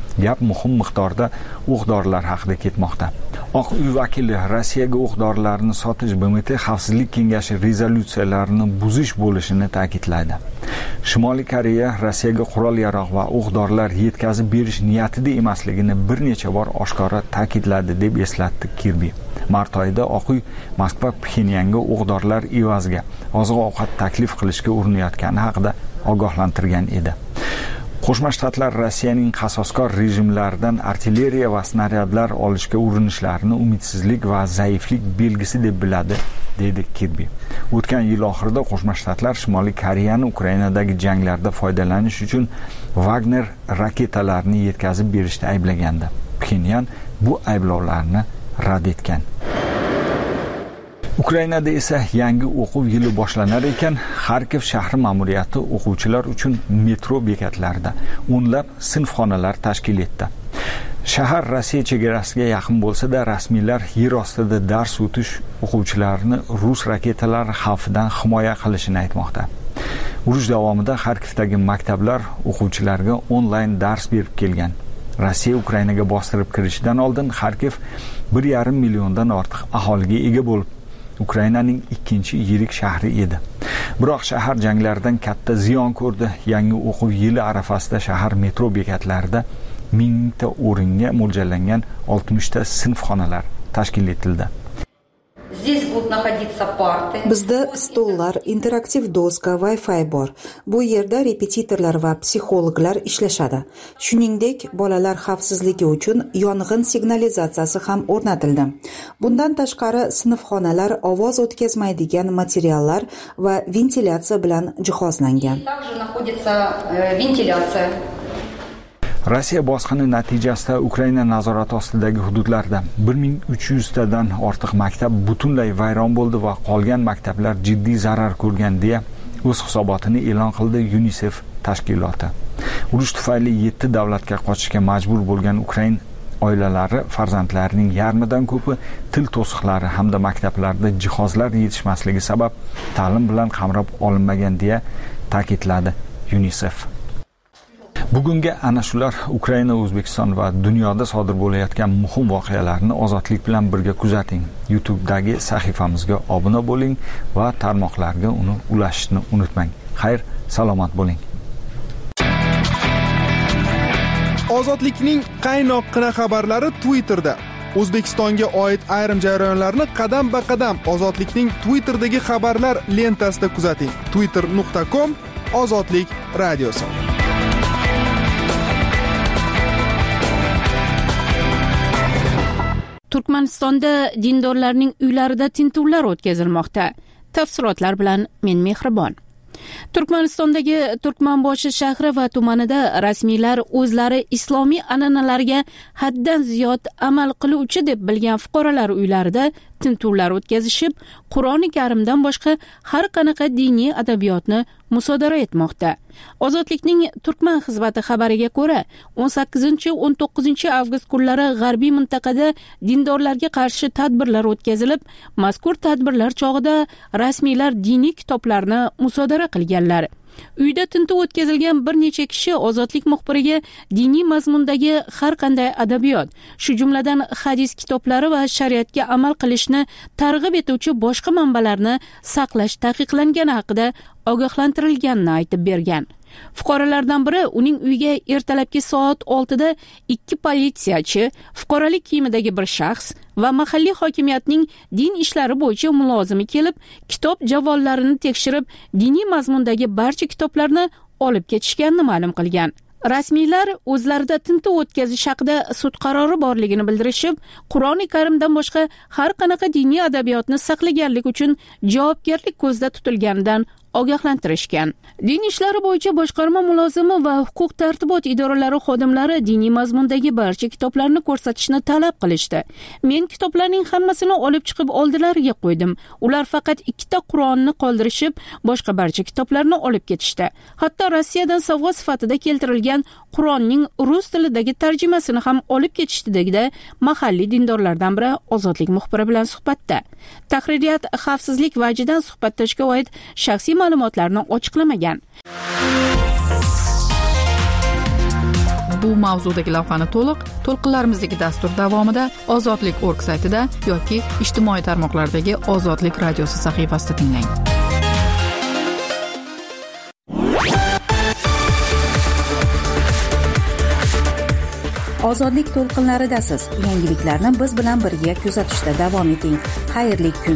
Gap muhim miqdorda o'q-dorilar haqida ketmoqda. Oq uy vakili Rossiyaga o'q-dorilarni sotish BMT Xavfsizlik kengashi rezolyutsiyalarini buzish bo'lishini ta'kidladi. Shimoliy Koreya Rossiyaga qurol-yarog' va o'q-dorilar yetkazib berish niyatida emasligini bir necha bor oshkora ta'kidladi deb eslatdi Kirbi. Mart oyida Oq uy Moskva Pxenyanga o'q-dorilar evaziga oziq-ovqat taklif qilishga urinayotgani haqida ogohlantirgan edi. Qo'shma Shtatlar Rossiyaning qasoskor rejimlaridan artilleriya va snaryadlar olishga urinishlarini umidsizlik va zaiflik belgisi deb biladi, dedi Kirbi. O'tgan yil oxirida Qo'shma Shtatlar Shimoliy Koreyani Ukrainadagi janglarda foydalanish uchun Wagner raketalarini yetkazib berishda ayblagandi. Pxenyan bu ayblovlarni rad etgan. Ukrainada esa yangi o'quv yili boshlanar ekan, Xarkov shahri ma'muriyati o'quvchilar uchun metro bekatlarida o'nlab sinfxonalar tashkil etdi. Shahar Rossiya chegarasiga yaqin bo'lsa-da, rasmiylar yer ostida dars o'tish o'quvchilarni rus raketalari xavfidan himoya qilishini aytmoqda. Urush davomida Xarkovdagi maktablar o'quvchilarga onlayn dars berib kelgan. Rossiya Ukrainaga bostirib kirishidan oldin Xarkov 1,5 milliondan ortiq aholiga ega bo'lib, Ukrainaning ikkinchi yirik shahri edi. Biroq shahar janglardan katta ziyon ko'rdi. Yangi o'quv yili arafasida shahar metro bekatlarida 1000 ta o'ringa mo'ljallangan 60 ta sinfxonalar tashkil etildi. Bizda stollar, interaktiv doska, Wi-Fi bor. Bu yerda repetitorlar va psixologlar ishlashadi. Shuningdek, bolalar xavfsizligi uchun yong'in signalizatsiyasi ham o'rnatildi. Bundan tashqari, sinfxonalar ovoz o'tkazmaydigan materiallar va ventilyatsiya bilan jihozlangan. Rossiya bosqini natijasida Ukraina nazorati ostidagi hududlarda 1300 tadan ortiq maktab butunlay vayron bo'ldi va qolgan maktablar jiddiy zarar ko'rgan deya o'z hisobotini e'lon qildi UNICEF tashkiloti. Urush tufayli 7 davlatga qochishga majbur bo'lgan Ukrain oilalari farzandlarining yarmidan ko'pi til to'siqlari hamda maktablarda jihozlar yetishmasligi sabab ta'lim bilan qamrab olinmagan deya ta'kidladi UNICEF. Bugungi ana shular Ukraina, O'zbekiston va dunyoda sodir bo'layotgan muhim voqealarni ozodlik bilan birga kuzating. YouTube'dagi sahifamizga obuna bo'ling va tarmoqlarga uni ulashishni unutmang. Xayr, salomat bo'ling. Ozodlikning qaynoqqina xabarlari Twitterda. O'zbekistonga oid ayrim jarayonlarni qadam-ba-qadam Ozodlikning Twitter'dagi xabarlar lentasida kuzating. twitter.com/ozodlik radiosi. Turkmanistonda dindorlarning uylarida tintuvlar o'tkazilmoqda. Tafsilotlar bilan men Mehribon. Turkmanistondagi Turkmanboshi shahri va tumanida rasmiylar o'zlari islomiy an'analarga haddan ziyod amal qiluvchi deb bilgan fuqarolar uylarida tintuvlar o'tkazishib, Qur'oni Karimdan boshqa har qanaqa diniy adabiyotni musodara etmoqda. Ozodlikning Turkman xizmati xabariga ko'ra, 18-19 avgust kunlari g'arbiy mintaqada dindorlarga qarshi tadbirlar o'tkazilib, mazkur tadbirlar chog'ida rasmiylar diniy kitoblarni musodara qilganlar. Uyda tintuv o'tkazilgan bir necha kishi Ozodlik muxbiriga diniy mazmundagi har qanday adabiyot, shu jumladan hadis kitoblari va shariatga amal qilishni targ'ib etuvchi boshqa manbalarni saqlash taqiqlangani haqida ogohlantirilganini aytib bergan. Fuqarolardan biri uning uyiga ertalabki soat 6 da 2 politsiyachi, fuqarolik kiyimidagi bir shaxs va mahalliy hokimiyatning din ishlari bo'yicha mulozimi kelib, kitob javollarini tekshirib, diniy mazmundagi barcha kitoblarni olib ketishganini ma'lum qilgan. Rasmiylar o'zlarida tintuv o'tkazish haqida sud qarori borligini bildirishib, Qur'oni Karimdan boshqa har qanaqa diniy adabiyotni saqlaganlik uchun javobgarlik ko'zda tutilganidan ogohlantirishgan. Din ishlari bo'yicha boshqarma mulozimi va huquq tartibot idoralari xodimlari diniy mazmundagi barcha kitoblarni ko'rsatishni talab qilishdi. Men kitoblarning hammasini olib chiqib oldilariga qo'ydim. Ular faqat 2 ta Qur'onni qoldirishib, boshqa barcha kitoblarni olib ketishdi. Hatto Rossiyadan sovg'a sifatida keltirilgan Qur'onning rus tilidagi tarjimasini ham olib ketishdi, dedi mahalliy dindorlardan biri Ozodlik muxbiri bilan suhbatda. Tahririyat xavfsizlik vajidan suhbatdashga oid shaxsiy ma'lumotlarni ochiqlamagan. bu mavzudagi lavhani to'lqinlarimizdagi dastur davomida ozodlik.org saytida yoki ijtimoiy tarmoqlardagi Ozodlik radiosi sahifasida tinglang. Ozodlik to'lqinlaridasiz. Yangiliklarni biz bilan birga kuzatishda davom eting. Xayrli kun.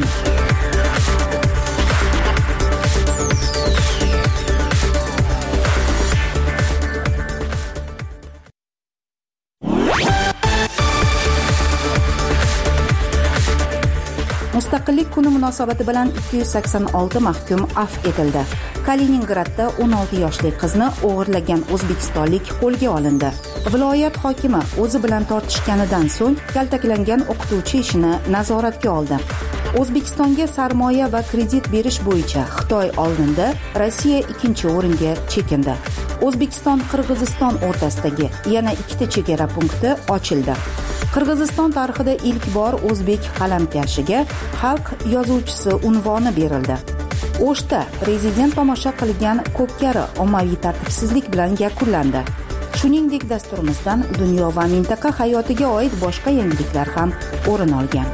Mustaqillik kuni munosabati bilan 286 mahkum afv etildi. Kaliningradda 16 yoshli qizni o'g'irlagan o'zbekistonlik qo'lga olindi. Viloyat hokimi o'zi bilan tortishganidan so'ng kaltaklangan o'qituvchi ishini nazoratga oldi. O'zbekistonga sarmoya va kredit berish bo'yicha Xitoy oldinda, Rossiya ikkinchi o'ringa chekindi. O'zbekiston-Qirg'iziston o'rtasidagi yana ikkita chegara punkti ochildi. Qirg'iziston tarixida ilk bor o'zbek qalamkashiga xalq yozuvchisi unvoni berildi. O'shda prezident tomosha qilgan ko'pkari ommaviy tartibsizlik bilan yakunlandi. Shuningdek, dasturimizdan dunyo va mintaqa hayotiga oid boshqa yangiliklar ham o'rin olgan.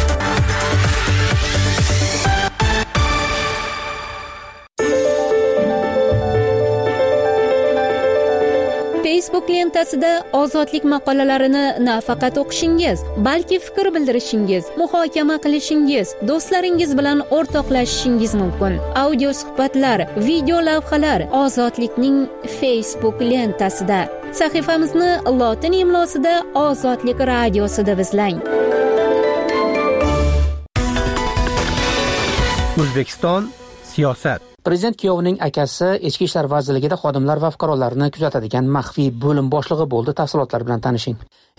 Facebook lentasida ozodlik maqolalarini nafaqat o'qishingiz, balki fikr bildirishingiz, muhokama qilishingiz, do'stlaringiz bilan o'rtoqlashishingiz mumkin. Audio suhbatlar, video lavhalar Ozodlikning Facebook lentasida. Sahifamizni lotin imlosida Ozodlik radiosi deb izlang. O'zbekiston siyosat. Prezident kuyovining akasi Ichki ishlar vazirligida xodimlar va fuqarolarni kuzatadigan maxfiy bo'lim boshlig'i bo'ldi. Tafsilotlar bilan tanishing.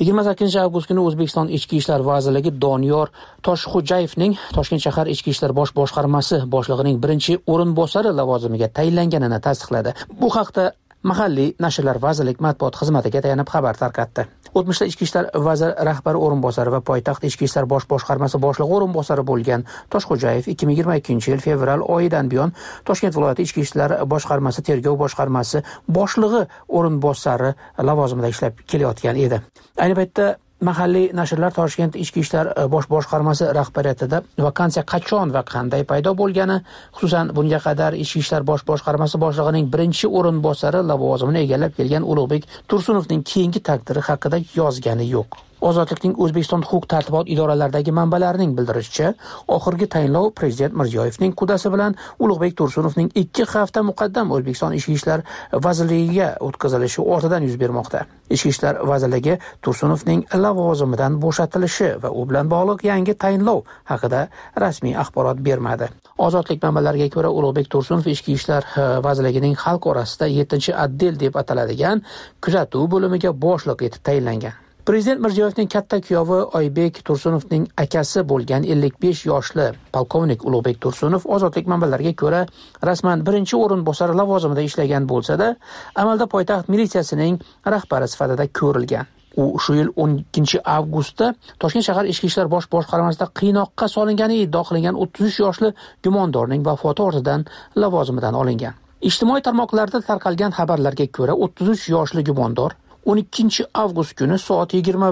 28 avgust kuni O'zbekiston Ichki ishlar vazirligi Doniyor Toshxo'jayevning Toshkent shahar Ichki ishlar bosh boshqarmasi boshlig'ining birinchi o'rinbosari lavozimiga tayinlanganini tasdiqladi. Bu haqda mahalliy nashrlar vazirlik matbuot xizmatiga tayanib xabar tarqatdi. O'tmishda Ichki ishlar vaziri rahbari o'rinbosari va poytaxt Ichki ishlar bosh boshqarmasi boshlig'i o'rinbosari bo'lgan Toshxo'jayev 2022 yil fevral oyidan buyon Toshkent viloyati Ichki ishlar boshqarmasi tergov boshqarmasi boshlig'i o'rinbosari lavozimida ishlab kelayotgan edi. Ayni paytda mahalliy nashrlar Toshkent Ichki ishlar bosh boshqarmasi rahbariyatida vakansiya qachon va qanday paydo bo'lgani, xususan bunga qadar Ichki ishlar bosh boshqarmasi boshlig'ining birinchi o'rinbosari lavozimini egallab kelgan Ulug'bek Tursunovning keyingi taqdiri haqida yozgani yo'q. Ozodlikning O'zbekiston huquq-tartibot idoralaridagi manbalarining bildirishicha, oxirgi tayinlov Prezident Mirziyoyevning qudasi bilan Ulug'bek Tursunovning 2 hafta muqaddam O'zbekiston Ichki ishlar vazirligiga o'tkazilishi ortidan yuz bermoqda. Ichki ishlar vazirligi Tursunovning lavozimidan bo'shatilishi va u bilan bog'liq yangi tayinlov haqida rasmiy axborot bermadi. Ozodlik manbalariga ko'ra, Ulug'bek Tursunov Ichki ishlar vazirligining xalq orasida 7-otdel deb ataladigan kuzatuv bo'limiga boshliq etib tayinlangan. Prezident Mirziyoyevning katta kuyovi Oybek Tursunovning akasi bo'lgan 55 yoshli polkovnik Ulug'bek Tursunov ozodlik manbalariga ko'ra rasman birinchi o'rinbosar lavozimida ishlagan bo'lsa-da, amalda poytaxt militsiyasining rahbari sifatida ko'rilgan. U shu yil 12 avgustda Toshkent shahar Ichki ishlar bosh boshqarmasida qiynoqqa solingani iddia qilingan 33 yoshli gumondorning vafoti ortidan lavozimidan olingan. Ijtimoiy tarmoqlarda tarqalgan xabarlarga ko'ra 33 yoshli gumondor 12 avgust kuni soat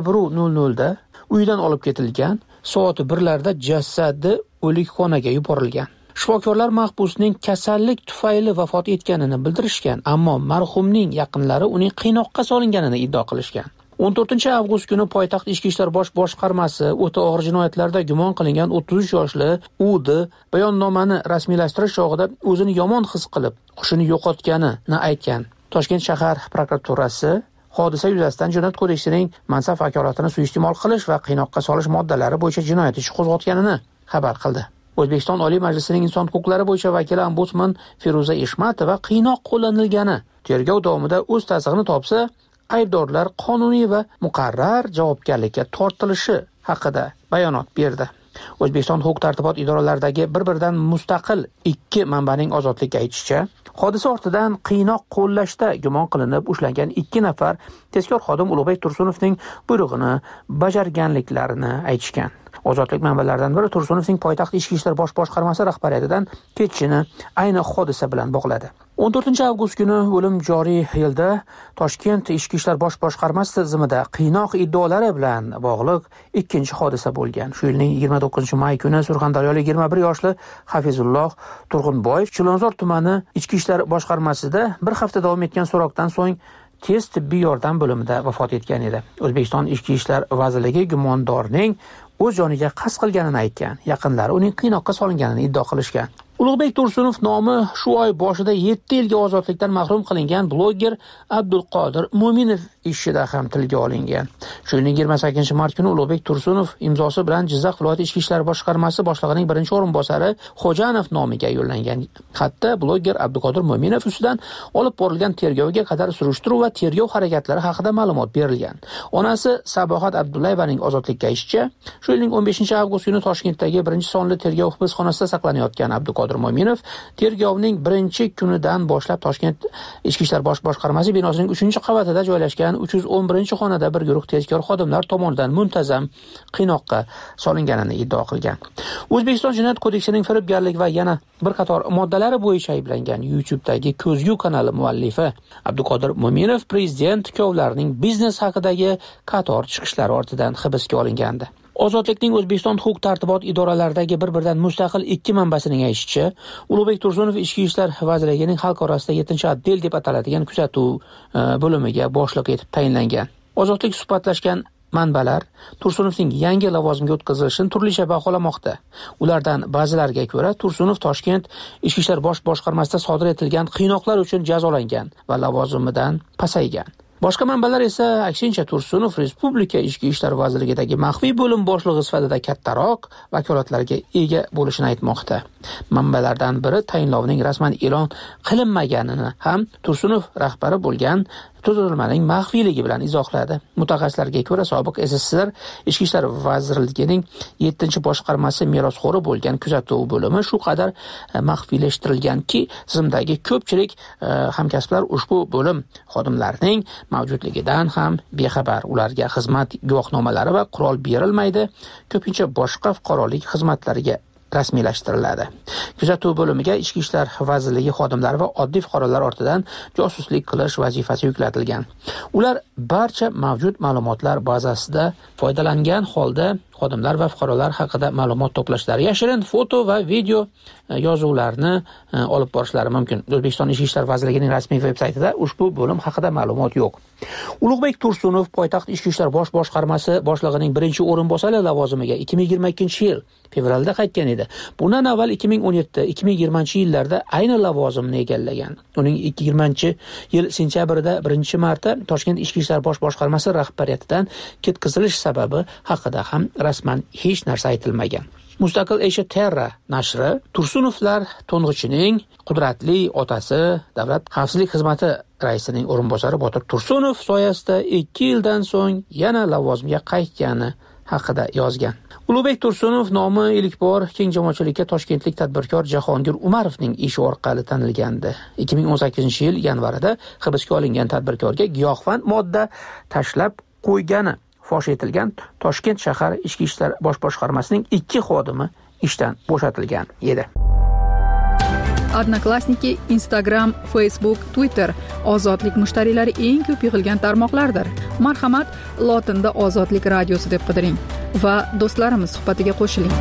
21:00 da uyidan olib ketilgan, soat 1larda jasadi o'likxonaga yuborilgan. Shifokorlar mahbusning kasallik tufayli vafot etganini bildirishgan, ammo marhumning yaqinlari uning qiynoqqa solinganini iddia qilishgan. 14 avgust kuni poytaxt Ichki ishlar bosh boshqarmasi o'ta og'ir jinoyatlarda gumon qilingan 33 yoshli U.D. bayonnomani rasmiylashtirish chog'ida o'zini yomon his qilib, hushini yo'qotganini aytgan. Toshkent shahar prokuraturasi hodisa yuzasidan Jinoyat kodeksining mansab vakolatini suiiste'mol qilish va qiynoqqa solish moddalari bo'yicha jinoyat ishi qo'zg'atganini xabar qildi. O'zbekiston Oliy Majlisining inson huquqlari bo'yicha vakili ombudsman Feruza Eshmatova qiynoq qo'llanilgani tergov davomida o'z tasdig'ini topsa, aybdorlar qonuniy va muqarrar javobgarlikka tortilishi haqida bayonot berdi. O'zbekiston huquq-tartibot idoralaridagi bir-biridan mustaqil 2 manbaning ozodlikka aytishicha, hodisa ortidan qiynoq qo'llashda gumon qilinib ushlangan 2 nafar tezkor xodim Ulug'bek Tursunovning buyrug'ini bajarganliklarini aytishgan. Ozodlik manbalaridan biri Tursunovning poytaxt Ichki ishlar bosh boshqarmasi rahbariyatidan ketishini ayni hodisa bilan bog'ladi. 14 avgust kuni o'lim joriy yilda Toshkent Ichki ishlar bosh boshqarmasi tizimida qiynoq iddaolari bilan bog'liq ikkinchi hodisa bo'lgan. Shu yilning 29 may kuni Surxondaryolik 21 yoshli Hafizulloh Turg'unboyev Chilonzor tumani Ichki ishlar boshqarmasida bir hafta davom etgan so'roqdan so'ng tez tibbiy yordam bo'limida vafot etgan edi. O'zbekiston Ichki ishlar vazirligi gumondorning o'z joniga qasd qilganini aytgan. Yaqinlari uning qiynoqqa solinganini iddao qilishgan. Ulug'bek Tursunov nomi shu oy boshida 7 yilga ozodlikdan mahrum qilingan bloger Abdulqodir Mo'minov ishida ham tilga olingan. Shu yilning 28 mart kuni Ulug'bek Tursunov imzosi bilan Jizzax viloyat ichki ishlar boshqarmasi boshlig'ining birinchi o'rinbosari Xo'janov nomiga yo'llangan xatda bloger Abdulqodir Mo'minov ustidan olib borilgan tergovga qadar surishtiruv va tergov harakatlari haqida ma'lumot berilgan. Onasi Sabohat Abdullayevaning ozodlikka aytishicha, shu yilning 15 avgust kuni Toshkentdagi birinchi sonli tergov hibsxonasida saqlanayotgan Abdulqodir Mo'minov tergovning birinchi kunidan boshlab Toshkent Ichki ishlar bosh boshqarmasi binosining 3-qavatida joylashgan 311-xonada bir guruh tezkor xodimlar tomonidan muntazam qiynoqqa solinganini iddao qilgan. O'zbekiston Jinoyat kodeksining firibgarlik va yana bir qator moddalari bo'yicha ayblangan YouTube'dagi Ko'zgu kanali muallifi Abdulqodir Mo'minov prezident ikkovlarining biznes haqidagi qator chiqishlari ortidan hibsga olingandi. Ozodlikning O'zbekiston huquq-tartibot idoralaridagi bir-biridan mustaqil ikki manbasining aytishicha, Ulug'bek Tursunov Ichki ishlar vazirligining xalq orasida 7-otdel deb ataladigan kuzatuv bo'limiga boshliq etib tayinlangan. Ozodlik suhbatlashgan manbalar Tursunovning yangi lavozimga o'tkazilishini turlicha baholamoqda. Ulardan ba'zilariga ko'ra, Tursunov Toshkent Ichki ishlar bosh boshqarmasida sodir etilgan qiynoqlar uchun jazolangan va lavozimidan pasaygan. Boshqa manbalar esa aksincha Tursunov Respublika Ichki ishlar vazirligidagi maxfiy bo'lim boshlig'i sifatida kattaroq vakolatlarga ega bo'lishini aytmoqda. Manbalardan biri tayinlovning rasman e'lon qilinmaganini ham Tursunov rahbari bo'lgan tuzilmaning maxfiyligi bilan izohladi. Mutaxassislarga ko'ra, sobiq SSSR Ichki ishlar vazirligining 7-boshqarmasi merosxo'ri bo'lgan kuzatuv bo'limi shu qadar maxfiylashtirilganki, tizimdagi ko'pchilik hamkasblar ushbu bo'lim xodimlarining mavjudligidan ham bexabar. Ularga xizmat guvohnomalari va qurol berilmaydi. Ko'pincha boshqa fuqarolik xizmatlariga rasmiylashtiriladi. Kuzatuv bo'limiga Ichki ishlar vazirligi xodimlari va oddiy fuqarolar ortidan josuslik qilish vazifasi yuklatilgan. Ular barcha mavjud ma'lumotlar bazasida foydalangan holda xodimlar va fuqarolar haqida ma'lumot to'plashlari, yashirin foto va video yozuvlarni olib borishlari mumkin. O'zbekiston Ichki ishlar vazirligining rasmiy veb-saytida ushbu bo'lim haqida ma'lumot yo'q. Ulug'bek Tursunov poytaxt Ichki ishlar bosh boshqarmasi boshlig'ining birinchi o'rinbosari lavozimiga 2022-yil fevralda qaytgan edi. Bundan avval 2017-2020-yillarda ayni lavozimni egallagan. Uning 2020-yil sentyabrida 1-marta Toshkent Ichki ishlar bosh boshqarmasi rahbariyatidan ketkazilish sababi haqida ham rasman hech narsa aytilmagan. Mustaqil Asia Terra nashri Tursunovlar to'ng'ichining qudratli otasi Davlat xavfsizlik xizmati raisining o'rinbosari Botir Tursunov soyasida 2 yildan so'ng yana lavozimga qaytgani haqida yozgan. Ulug'bek Tursunov nomi ilk bor keng jamoatchilikka toshkentlik tadbirkor Jahongir Umarovning ishi orqali tanilgandi. 2018-yil yanvarida hibsga olingan tadbirkorga giyohvand modda tashlab qo'ygani fosh etilgan Toshkent shahar Ichki ishlar bosh boshqarmasining 2 xodimi ishdan bo'shatilgan edi. Odnoklassniki, Instagram, Facebook, Twitter ozodlik mushtariylari eng ko'p yig'ilgan tarmoqlardir. Marhamat, lotinda Ozodlik radiosi deb qidiring va do'stlarimiz suhbatiga qo'shiling.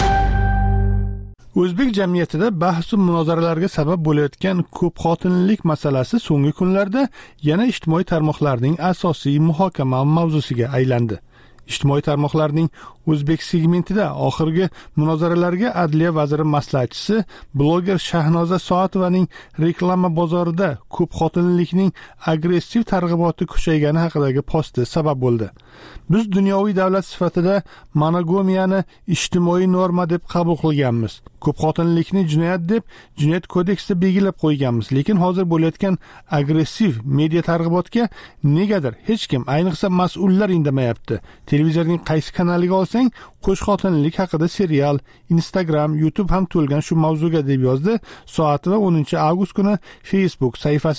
O'zbek jamiyatida bahs va munozaralarga sabab bo'layotgan ko'p xotinlilik masalasi so'nggi kunlarda yana ijtimoiy tarmoqlarning asosiy muhokama mavzusiga aylandi. Ijtimoiy tarmoqlarning O'zbek segmentida oxirgi munozaralarga Adliya vaziri maslahatchisi bloger Shahnoza Soatovaning reklama bozorida ko'p xotinlilikning agressiv targ'iboti kuchaygani haqidagi posti sabab bo'ldi. Biz dunyoviy davlat sifatida monogamiyani ijtimoiy norma deb qabul qilganmiz. Ko'p xotinlilikni jinoyat deb Jinoyat kodeksida belgilab qo'yganmiz, lekin hozir bo'layotgan agressiv media targ'ibotga negadir hech kim, ayniqsa mas'ullar indamayapti. Televizorning qaysi kanaliga olsang, qo'sh xotinlik haqida serial, Instagram, YouTube ham to'lgan shu mavzuga, deb yozdi Soatova 10 avgust kuni Facebook sahifasida.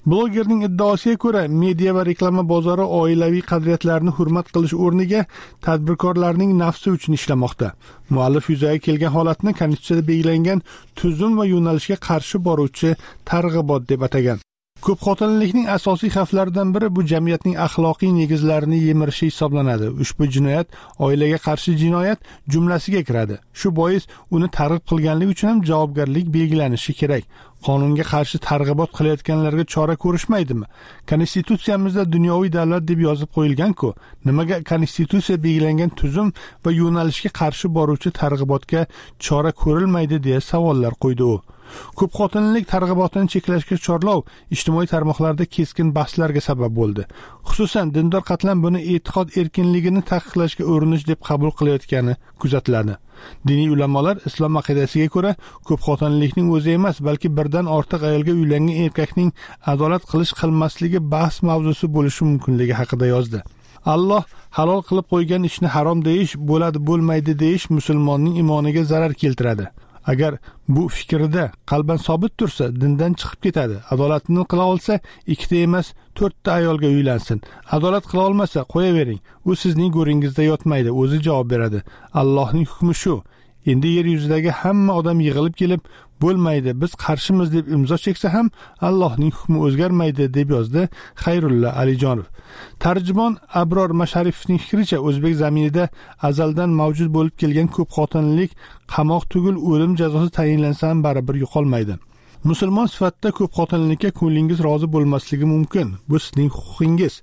Blogerning iddaosiga ko'ra, media va reklama bozori oilaviy qadriyatlarni hurmat qilish o'rniga tadbirkorlarning nafsi uchun ishlamoqda. Muallif yuzaga kelgan holatni Konstitutsiyada belgilangan tuzum va yo'nalishga qarshi boruvchi targ'ibot deb atagan. Ko'p xotinlilikning asosiy xavflaridan biri bu jamiyatning axloqiy negizlarini yemirishi hisoblanadi. Ushbu jinoyat oilaga qarshi jinoyat jumlasiga kiradi. Shu bois uni targ'ib qilganlik uchun ham javobgarlik belgilanishi kerak. Qonunga qarshi targ'ibot qilayotganlarga chora ko'rishmaydimi? Konstitutsiyamizda dunyoviy davlat deb yozib qo'yilgan-ku. Nimaga Konstitutsiya belgilangan tuzum va yo'nalishga qarshi boruvchi targ'ibotga chora ko'rilmaydi deya savollar qo'ydi u. Ko'p xotinlilik targ'ibotini cheklashga chorlov ijtimoiy tarmoqlarda keskin bahslarga sabab bo'ldi. Xususan, dindor qatlam buni e'tiqod erkinligini taqiqlashga urinish deb qabul qilayotgani kuzatiladi. Diniy ulamolar islom aqidasiga ko'ra ko'p xotinlilikning o'zi emas, balki birdan ortiq ayolga uylangan erkakning adolat qilmasligi bahs mavzusi bo'lishi mumkinligi haqida yozdi. Alloh halol qilib qo'ygan ishni harom deyish, bo'lmaydi deyish musulmonning imoniga zarar keltiradi. Agar bu fikrida qalban sobit tursa, dindan chiqib ketadi. Adolatni qila olsa, 2 ta emas, 4 ta ayolga uylansin. Adolat qila olmasa, qo'yavering. U sizning go'ringizda yotmaydi, o'zi javob beradi. Allohning hukmi shu. Endi yer yuzidagi hamma odam yig'ilib kelib, bo'lmaydi, biz qarshimiz deb imzo cheksa ham Allohning hukmi o'zgarmaydi deb yozdi Xayrulla Alijonov. Tarjimon Abror Masharipovning fikricha, o'zbek zaminida azaldan mavjud bo'lib kelgan ko'p xotinlilik qamoq tugul o'lim jazosi tayinlansa ham baribir yo'qolmaydi. Musulmon sifatida ko'p xotinlilikka ko'nglingiz rozi bo'lmasligi mumkin. Bu sizning huquqingiz.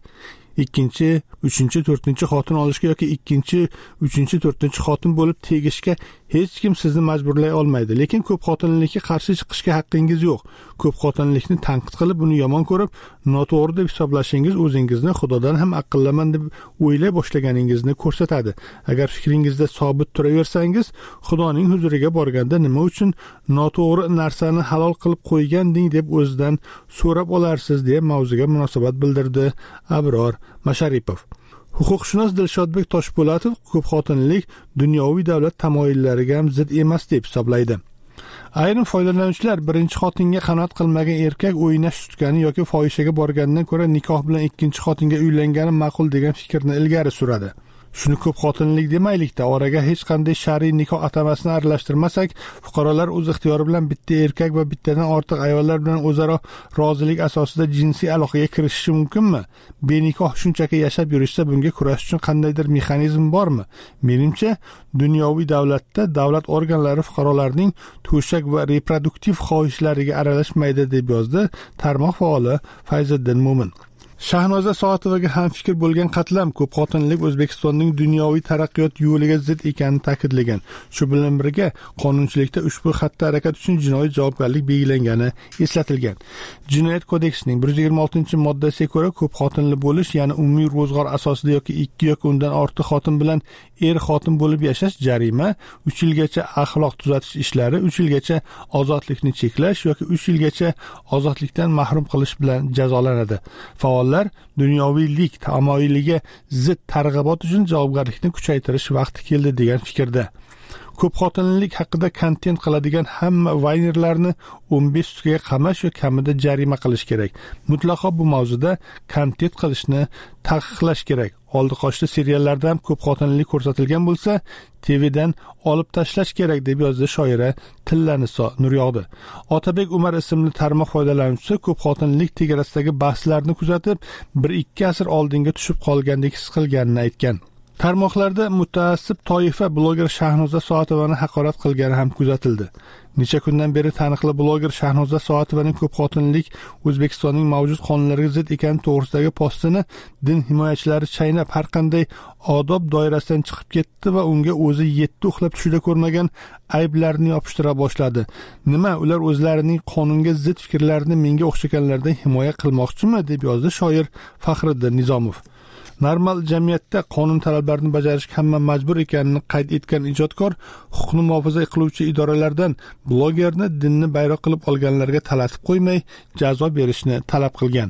2, 3, 4 xotin olishga yoki 2, 3, 4 xotin bo'lib tegishga hech kim sizni majburlay olmaydi. Lekin ko'p xotinlikka qarshi chiqishga haqqingiz yo'q. Ko'p xotinlikni tanqid qilib, uni yomon ko'rib, noto'g'ri deb hisoblashingiz o'zingizni Xudodan ham aqllaman deb o'ylay boshlaganingizni ko'rsatadi. Agar fikringizda sobit turaversangiz, Xudoning huzuriga borganda nima uchun noto'g'ri narsani halol qilib qo'yganding deb o'zidan so'rab olarsiz deya mavzuga munosabat bildirdi Abror Masharipov. Huquqshunos Dilshodbek Toshpo'latov ko'p xotinlik dunyoviy davlat tamoyillariga ham zid emas deb hisoblaydi. Ayrim foydalanuvchilar birinchi xotinga qanoat qilmagan erkak o'ynash tutgani yoki fohishaga borgandan ko'ra nikoh bilan ikkinchi xotinga uylangani ma'qul degan fikrni ilgari suradi. Shuni ko'p xotinlik demaylikda, oraga hech qanday shar'iy nikoh atamasini aralashtirmasak, fuqarolar o'z ixtiyori bilan bitta erkak va bittadan ortiq ayollar bilan o'zaro rozilik asosida jinsiy aloqaga kirishishi mumkinmi? Benikoh shunchaki yashab yurishsa, bunga kurash uchun qandaydir mexanizm bormi? Menimcha, dunyoviy davlatda davlat organlari fuqarolarning to'shak va reproduktiv xohishlariga aralashmaydi deb yozdi tarmoq faoli Fayziddin Mo'min. Shahnoza Soatovaga ham fikr bo'lgan qatlam ko'p xotinlik O'zbekistonning dunyoviy taraqqiyot yo'liga zid ekanini ta'kidlagan. Shu bilan birga qonunchilikda ushbu xatti harakat uchun jinoiy javobgarlik belgilangani eslatilgan. Jinoyat kodeksining 126-moddasiga ko'ra ko'p xotinli bo'lish, ya'ni umumiy ro'zg'or asosida yoki 2 yoki undan ortiq xotin bilan xotin bo'lib yashash jarima, 3 yilgacha axloq tuzatish ishlari, 3 yilgacha ozodlikni cheklash yoki 3 yilgacha ozodlikdan mahrum qilish bilan jazolanadi. Faollar dunyoviylik tamoyiliga zid targ'ibot uchun javobgarlikni kuchaytirish vaqti keldi degan fikrda. Ko'p xotinlilik haqida kontent qiladigan hamma vaynerlarni 15 sutkaga qamash va kamida jarima qilish kerak. Mutlaqo bu mavzuda kontent qilishni taqiqlash kerak. Oldi qochdi seriallarda ham ko'p xotinlilik ko'rsatilgan bo'lsa, TVdan olib tashlash kerak deb yozdi shoira Tillaniso Nuryog'di. Otabek Umar ismli tarmoq foydalanuvchisi ko'p xotinlilik tegarasidagi bahslarni kuzatib, 1-2 asr oldinga tushib qolgandek his qilganini aytgan. Tarmoqlarda mutaassib toifa bloger Shahnoza Soatovani haqorat qilgani ham kuzatildi. Necha kundan beri taniqli bloger Shahnoza Soatovaning ko'p xotinlik O'zbekistonning mavjud qonunlariga zid ekani to'g'risidagi postini din himoyachilari chaynab har qanday odob doirasidan chiqib ketdi va unga o'zi 7 uxlab tushida ko'rmagan ayblarni yopishtira boshladi. Nima, ular o'zlarining qonunga zid fikrlarini menga o'xshaganlardan himoya qilmoqchimi deb yozdi shoir Faxriddin Nizomov. Normal jamiyatda qonun talablarini bajarishga hamma majbur ekanini qayd etgan ijodkor huquqni muhofaza qiluvchi idoralardan blogerni dinni bayroq qilib olganlarga talatib qo'ymay jazo berishni talab qilgan.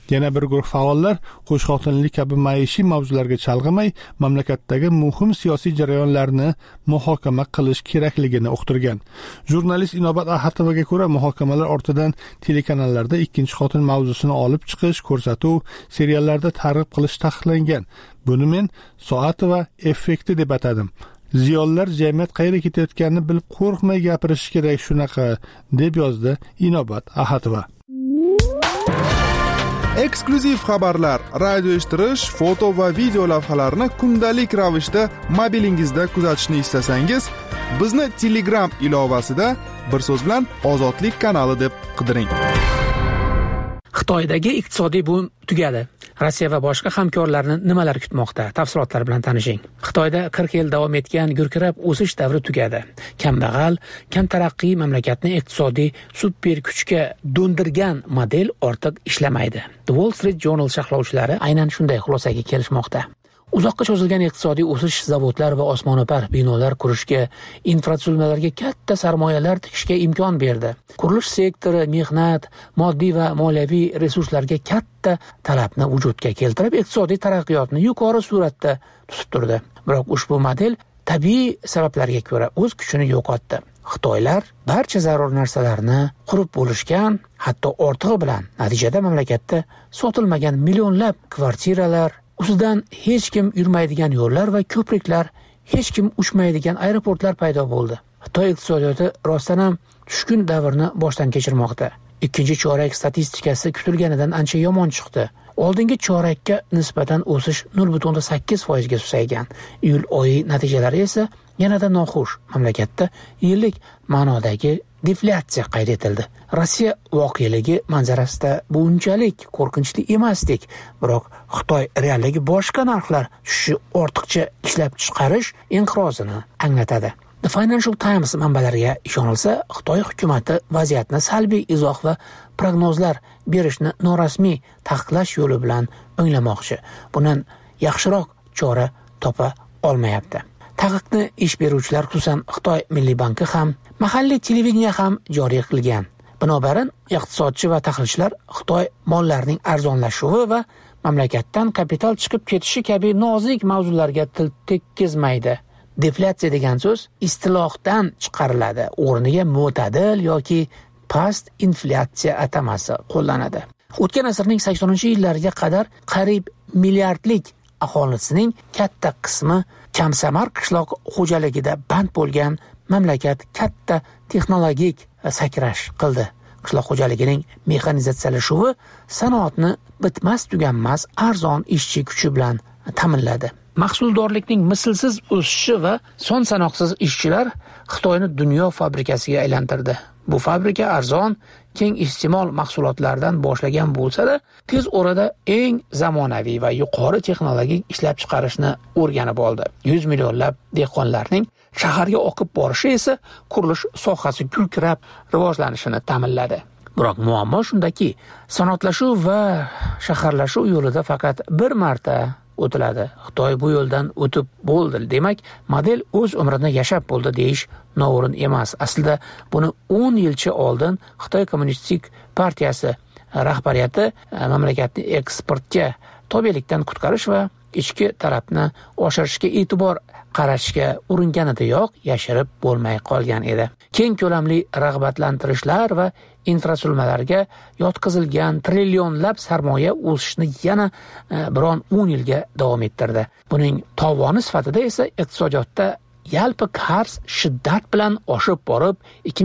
Yana bir guruh faollar qo'shxotinlik kabi maishiy mavzularga chalg'imay, mamlakatdagi muhim siyosiy jarayonlarni muhokama qilish kerakligini uqtirgan. Jurnalist Inobat Ahatovaga ko'ra, muhokamalar ortidan telekanallarda ikkinchi xotin mavzusini olib chiqish, ko'rsatuv, seriallarda targ'ib qilish taqiqlangan. Buni men soati va effekti deb atadim. Ziyolilar jamiyat qayerga ketayotganini bilib qo'rqmay gapirish kerak shunaqa, deb yozdi Inobat Ahotova. Eksklyuziv xabarlar, radio eshittirish, foto va video lavhalarni kundalik ravishda mobilingizda kuzatishni istasangiz, bizni Telegram ilovasida bir so'z bilan Ozodlik kanali deb qidiring. Xitoydagi iqtisodiy boom tugadi. Rossiya va boshqa hamkorlarni nimalar kutmoqda? Tafsilotlar bilan tanishing. Xitoyda 40 yil davom etgan gurkirab o'sish davri tugadi. Kambag'al, kam taraqqiy mamlakatni iqtisodiy super kuchga do'ndirgan model ortiq ishlamaydi. The Wall Street Journal sharhlovchilari aynan shunday xulosaga kelishmoqda. Uzoqqa cho'zilgan iqtisodiy o'sish zavodlar va osmono'par binolar qurishga, infratuzilmalarga katta sarmoyalar tikishga imkon berdi. Qurilish sektori mehnat, moddiy va moliyaviy resurslarga katta talabni vujudga keltirib, iqtisodiy taraqqiyotni yuqori sur'atda tutib turdi. Biroq ushbu model tabiiy sabablarga ko'ra o'z kuchini yo'qotdi. Xitoylar barcha zarur narsalarni qurib bo'lishgan, hatto ortig'i bilan. Natijada mamlakatda sotilmagan millionlab kvartiralar, ustidan hech kim yurmaydigan yo'llar va ko'priklar, hech kim uchmaydigan aeroportlar paydo bo'ldi. Xitoy iqtisodiyoti rostdan ham tushkun davrni boshdan kechirmoqda. Ikkinchi chorak statistikasi kutilganidan ancha yomon chiqdi. Oldingi chorakka nisbatan o'sish 0.8% ga susaygan. Iyul oyi natijalari esa yanada noxush. Mamlakatda yillik ma'nodagi deflyatsiya qayd etildi. Rossiya voqealigi manzarasida bu unchalik qo'rqinchli emasdik, biroq Xitoy realligi boshqa narxlar tushishi ortiqcha ishlab chiqarish inqirozini anglatadi. The Financial Times manbalariga ishonilsa, Xitoy hukumatati vaziyatni salbiy izoh va prognozlar berishni norasmiy taqiqlash yo'li bilan o'nglamoqchi. Bundan yaxshiroq chora topa olmayapti. Taqiqni ish beruvchilar, xususan Xitoy Milliy banki ham, mahalliy televideniya ham joriy qilgan. Binobarin, iqtisodchi va tahlilchilar Xitoy mollarining arzonlashuvi va mamlakatdan kapital chiqib ketishi kabi nozik mavzularga til tekkizmaydi. Deflyatsiya degan so'z istilohdan chiqariladi. O'rniga mo'tadil yoki past inflyatsiya atamasi qo'llanadi. O'tgan asrning 80-yillariga qadar qariyb milliardlik aholisining katta qismi kamsamar qishloq xo'jaligida band bo'lgan mamlakat katta texnologik sakrash qildi. Qishloq xo'jaligining mexanizatsiyalashuvi sanoatni bitmas tuganmas arzon ishchi kuchi bilan ta'minladi. Mahsuldorlikning mislsiz o'sishi va son sanoqsiz ishchilar Xitoyni dunyo fabrikasiga aylantirdi. Bu fabrika arzon, keng iste'mol mahsulotlardan boshlagan bo'lsa-da, tez orada eng zamonaviy va yuqori texnologik ishlab chiqarishni o'rganib oldi. 100 millionlab dehqonlarning shaharga oqib borishi esa qurilish sohasi gurkirab rivojlanishini ta'minladi. Biroq muammo shundaki, sanoatlashuv va shaharlashuv yo'lida faqat bir marta o'tiladi. Xitoy bu yo'ldan o'tib bo'ldi. Demak, model o'z umrini yashab bo'ldi deyish noo'rin emas. Aslida buni 10 yilcha oldin Xitoy Kommunistik partiyasi rahbariyati mamlakatni eksportga tobelikdan qutqarish va ichki talabni oshirishga e'tibor qaratishga uringganidayoq yashirib bo'lmay qolgan edi. Keng ko'lamli rag'batlantirishlar va infratuzilmalarga yotqizilgan trillionlab sarmoya o'sishni yana biron 10 yilga davom ettirdi. Buning tovoni sifatida esa iqtisodiyotda yalpi qarz shiddat bilan oshib borib,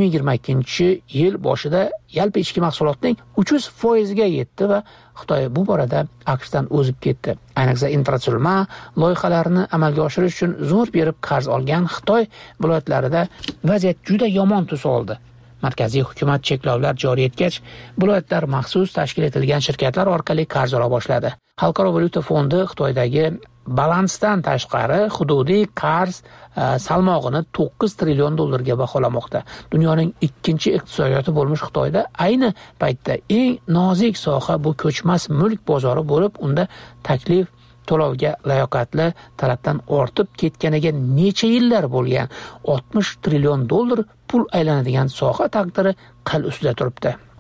2022-yil boshida yalpi ichki mahsulotning 300% ga yetdi va Xitoy bu borada AQShdan o'zib ketdi. Ayniqsa infratuzilma loyihalarini amalga oshirish uchun zo'r berib qarz olgan Xitoy viloyatlarida vaziyat juda yomon tus oldi. Markaziy hukumat cheklovlar joriy etgach, viloyatlar maxsus tashkil etilgan shirkatlar orqali qarz ola boshladi. Xalqaro valyuta fondi Xitoydagi balansdan tashqari hududiy qarz salmog'ini 9 trillion dollarga baholamoqda. Dunyoning ikkinchi iqtisodiyoti bo'lmish Xitoyda ayni paytda eng nozik soha bu ko'chmas mulk bozori bo'lib, unda taklif to'lovga layoqatli talabdan ortib ketganiga necha yillar bo'lgan 60 trillion dollar pul aylanadigan soha taqdiri qil ustida turibdi.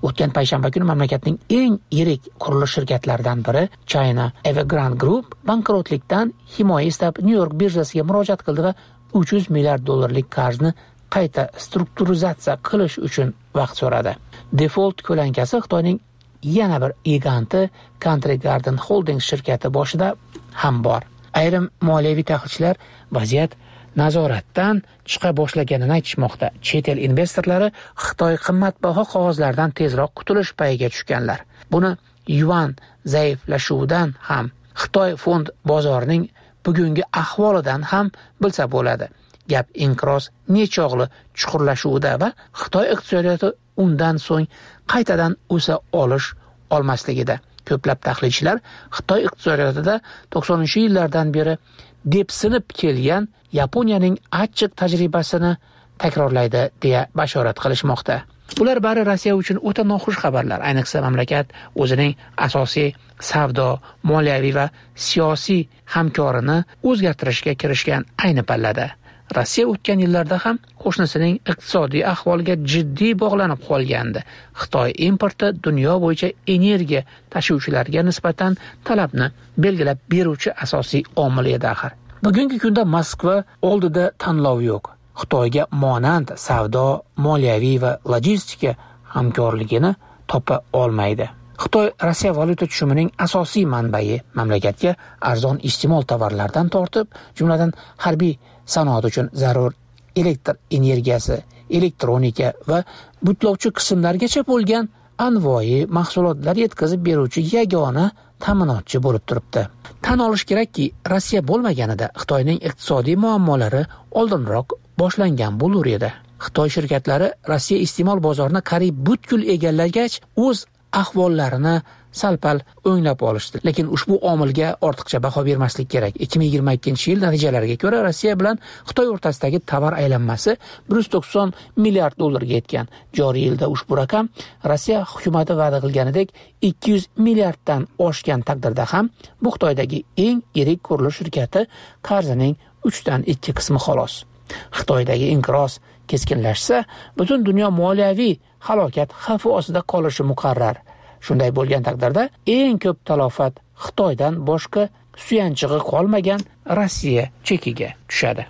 O'tgan payshanba kuni mamlakatning eng yirik qurilish shirkatlaridan biri China Evergrande Group bankrotlikdan himoya istab New York birjasiga murojaat qildi va $300 milliard qarzni qayta strukturizatsiya qilish uchun vaqt so'radi. Default ko'lankasi Xitoyning yana bir giganti Country Garden Holdings shirkati boshida ham bor. Ayrim moliyaviy tahlilchilar vaziyat nazoratdan chiqa boshlaganini aytishmoqda. Chet el investorlari Xitoy qimmatbaho qog'ozlardan tezroq qutulish payiga tushganlar. Buni yuan zaiflashuvidan ham, Xitoy fond bozorining bugungi ahvolidan ham bilsa bo'ladi. Gap inqiroz nechog'li chuqurlashuvida va Xitoy iqtisodiyoti undan so'ng qaytadan o'sa olmasligida. Ko'plab tahlilchilar Xitoy iqtisodiyotida 90-yillardan beri depsinib kelgan Yaponiyaning achchiq tajribasini takrorlaydi deya bashorat qilishmoqda. Bular bari Rossiya uchun o'ta noxush xabarlar. Ayniqsa mamlakat o'zining asosiy savdo, moliyaviy va siyosiy hamkorini o'zgartirishga kirishgan ayni pallada. Rossiya o'tgan yillarda ham qo'shnisining iqtisodiy ahvoliga jiddiy bog'lanib qolgandi. Xitoy importi dunyo bo'yicha energiya tashuvchilariga nisbatan talabni belgilab beruvchi asosiy omil edi axir. Bugungi kunda Moskva oldida tanlov yo'q. Xitoyga monand savdo, moliyaviy va logistika hamkorligini topa olmaydi. Xitoy Rossiya valyuta tushumining asosiy manbai, mamlakatga arzon iste'mol tovarlardan tortib, jumladan harbiy sanoat uchun zarur elektr energiyasi, elektronika va butlovchi qismlargacha bo'lgan anvoyi mahsulotlar yetkazib beruvchi yagona ta'minotchi bo'lib turibdi. Tan olish kerakki, Rossiya bo'lmaganida Xitoyning iqtisodiy muammolari oldinroq boshlangan bo'lar edi. Xitoy shirkatlari Rossiya iste'mol bozorini qariyb butkul egallagach, o'z ahvollarini salpal o'nglab olishdi. Lekin ushbu omilga ortiqcha baho bermaslik kerak. 2022-yil natijalariga ko'ra Rossiya bilan Xitoy o'rtasidagi tovar aylanmasi $190 milliard yetgan. Joriy yilda ushbu raqam Rossiya hukumati va'da qilganidek 200 milliarddan oshgan taqdirda ham bu Xitoydagi eng yirik qurilish shirkati qarzining 3/2 qismi xolos. Xitoydagi inqiroz keskinlashsa, butun dunyo moliyaviy halokat xavfi ostida qolishi muqarrar. Shunday bo'lgan taqdirda eng ko'p talofat Xitoydan boshqa suyanchig'i qolmagan Rossiya chekiga tushadi.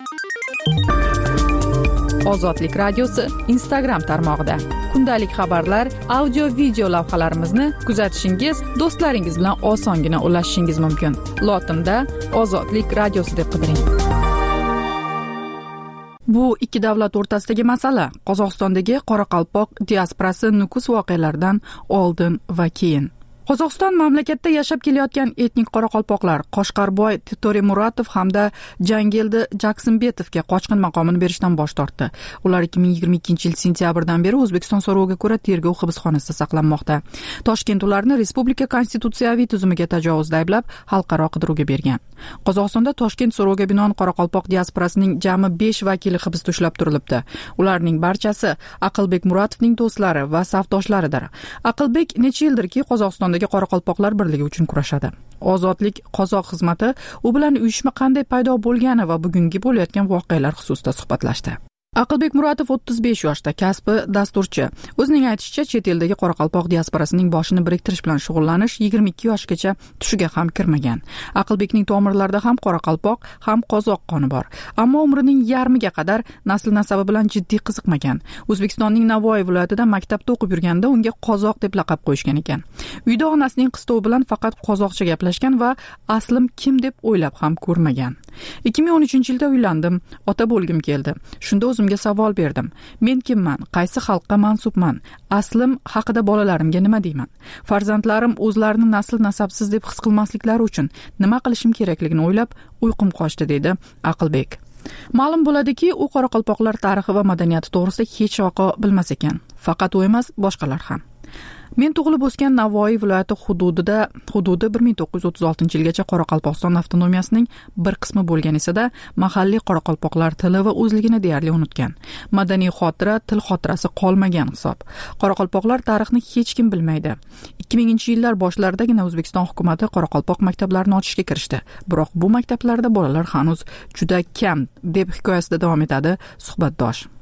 Ozodlik radiosi Instagram tarmog'ida kundalik xabarlar, audio video lavhalarimizni kuzatishingiz, do'stlaringiz bilan osongina ulashishingiz mumkin. Lotinda Ozodlik radiosi deb qidiring. Bu ikki davlat o'rtasidagi masala Qozog'istondagi Qoraqalpoq diasporasi nukus voqealaridan oldin va keyin. Qozog'iston mamlakatda yashab kelayotgan etnik qoraqalpoqlar Qoshqarboy To'remuratov hamda Jangeldi Jaksimbetovga qochqin maqomini berishdan bosh tortdi. Ular 2022-yil sentyabrdan beri O'zbekiston so'roviga ko'ra tergov hibsxonasida saqlanmoqda. Toshkent ularni respublika konstitutsiyaviy tuzumiga tajovuzda ayblab, xalqaro qidiruvga bergan. Qozog'istonda Toshkent so'roviga binoan Qoraqalpoq diasporasining jami 5 vakili hibsda ushlab turilibdi. Ularning barchasi Aqlbek Muratovning do'stlari va safdoshlaridir. Aqlbek necha yildirki Qozog'iston Qoraqalpoqlar birligi uchun kurashadi. Ozodlik qozoq xizmati u bilan uyushma qanday paydo bo'lgani va bugungi bo'layotgan voqealar xususida suhbatlashdi. Aqlbek Muratov 35 yoshda, kasbi dasturchi. O'zining aytishicha, chet eldagi Qoraqalpoq diasporasining boshini biriktirish bilan shug'ullanish 22 yoshgacha tushiga ham kirmagan. Aqlbekning tomirlarida ham Qoraqalpoq, ham qozoq qoni bor. Ammo umrining yarmiga qadar nasl nasabi bilan jiddiy qiziqmagan. O'zbekistonning Navoiy viloyatida maktabda o'qib yurganda unga qozoq deb laqab qo'yishgan ekan. Uyda onasining qistovi bilan faqat qozoqcha gaplashgan va aslim kim deb o'ylab ham ko'rmagan. 2013-yilda uylandim, ota bo'lgim keldi. Shunda o'zimga savol berdim. Men kimman? Qaysi xalqqa mansubman? Aslim haqida bolalarimga nima deyman? Farzandlarim o'zlarini nasl nasabsiz deb his qilmasliklari uchun nima qilishim kerakligini o'ylab, uyqum qochdi, dedi Aqlbek. Ma'lum bo'ladiki, u qoraqalpoqlar tarixi va madaniyati to'g'risida hech vaqo bilmas ekan. Faqat u emas, boshqalar ham. Men tug'ilib o'sgan Navoiy viloyati hududi 1936-yilgacha Qoraqalpog'iston avtonomiyasining bir qismi bo'lgan esa-da, mahalliy qoraqalpoqlar tili va o'zligini deyarli unutgan. Madaniy xotira, til xotirasi qolmagan hisob. Qoraqalpoqlar tarixni hech kim bilmaydi. 2000-yillar boshlaridagina O'zbekiston hukumatı qoraqalpoq maktablarini ochishga kirishdi. Biroq bu maktablarda bolalar hanuz juda kam, deb hikoyasida davom etadi suhbatdosh.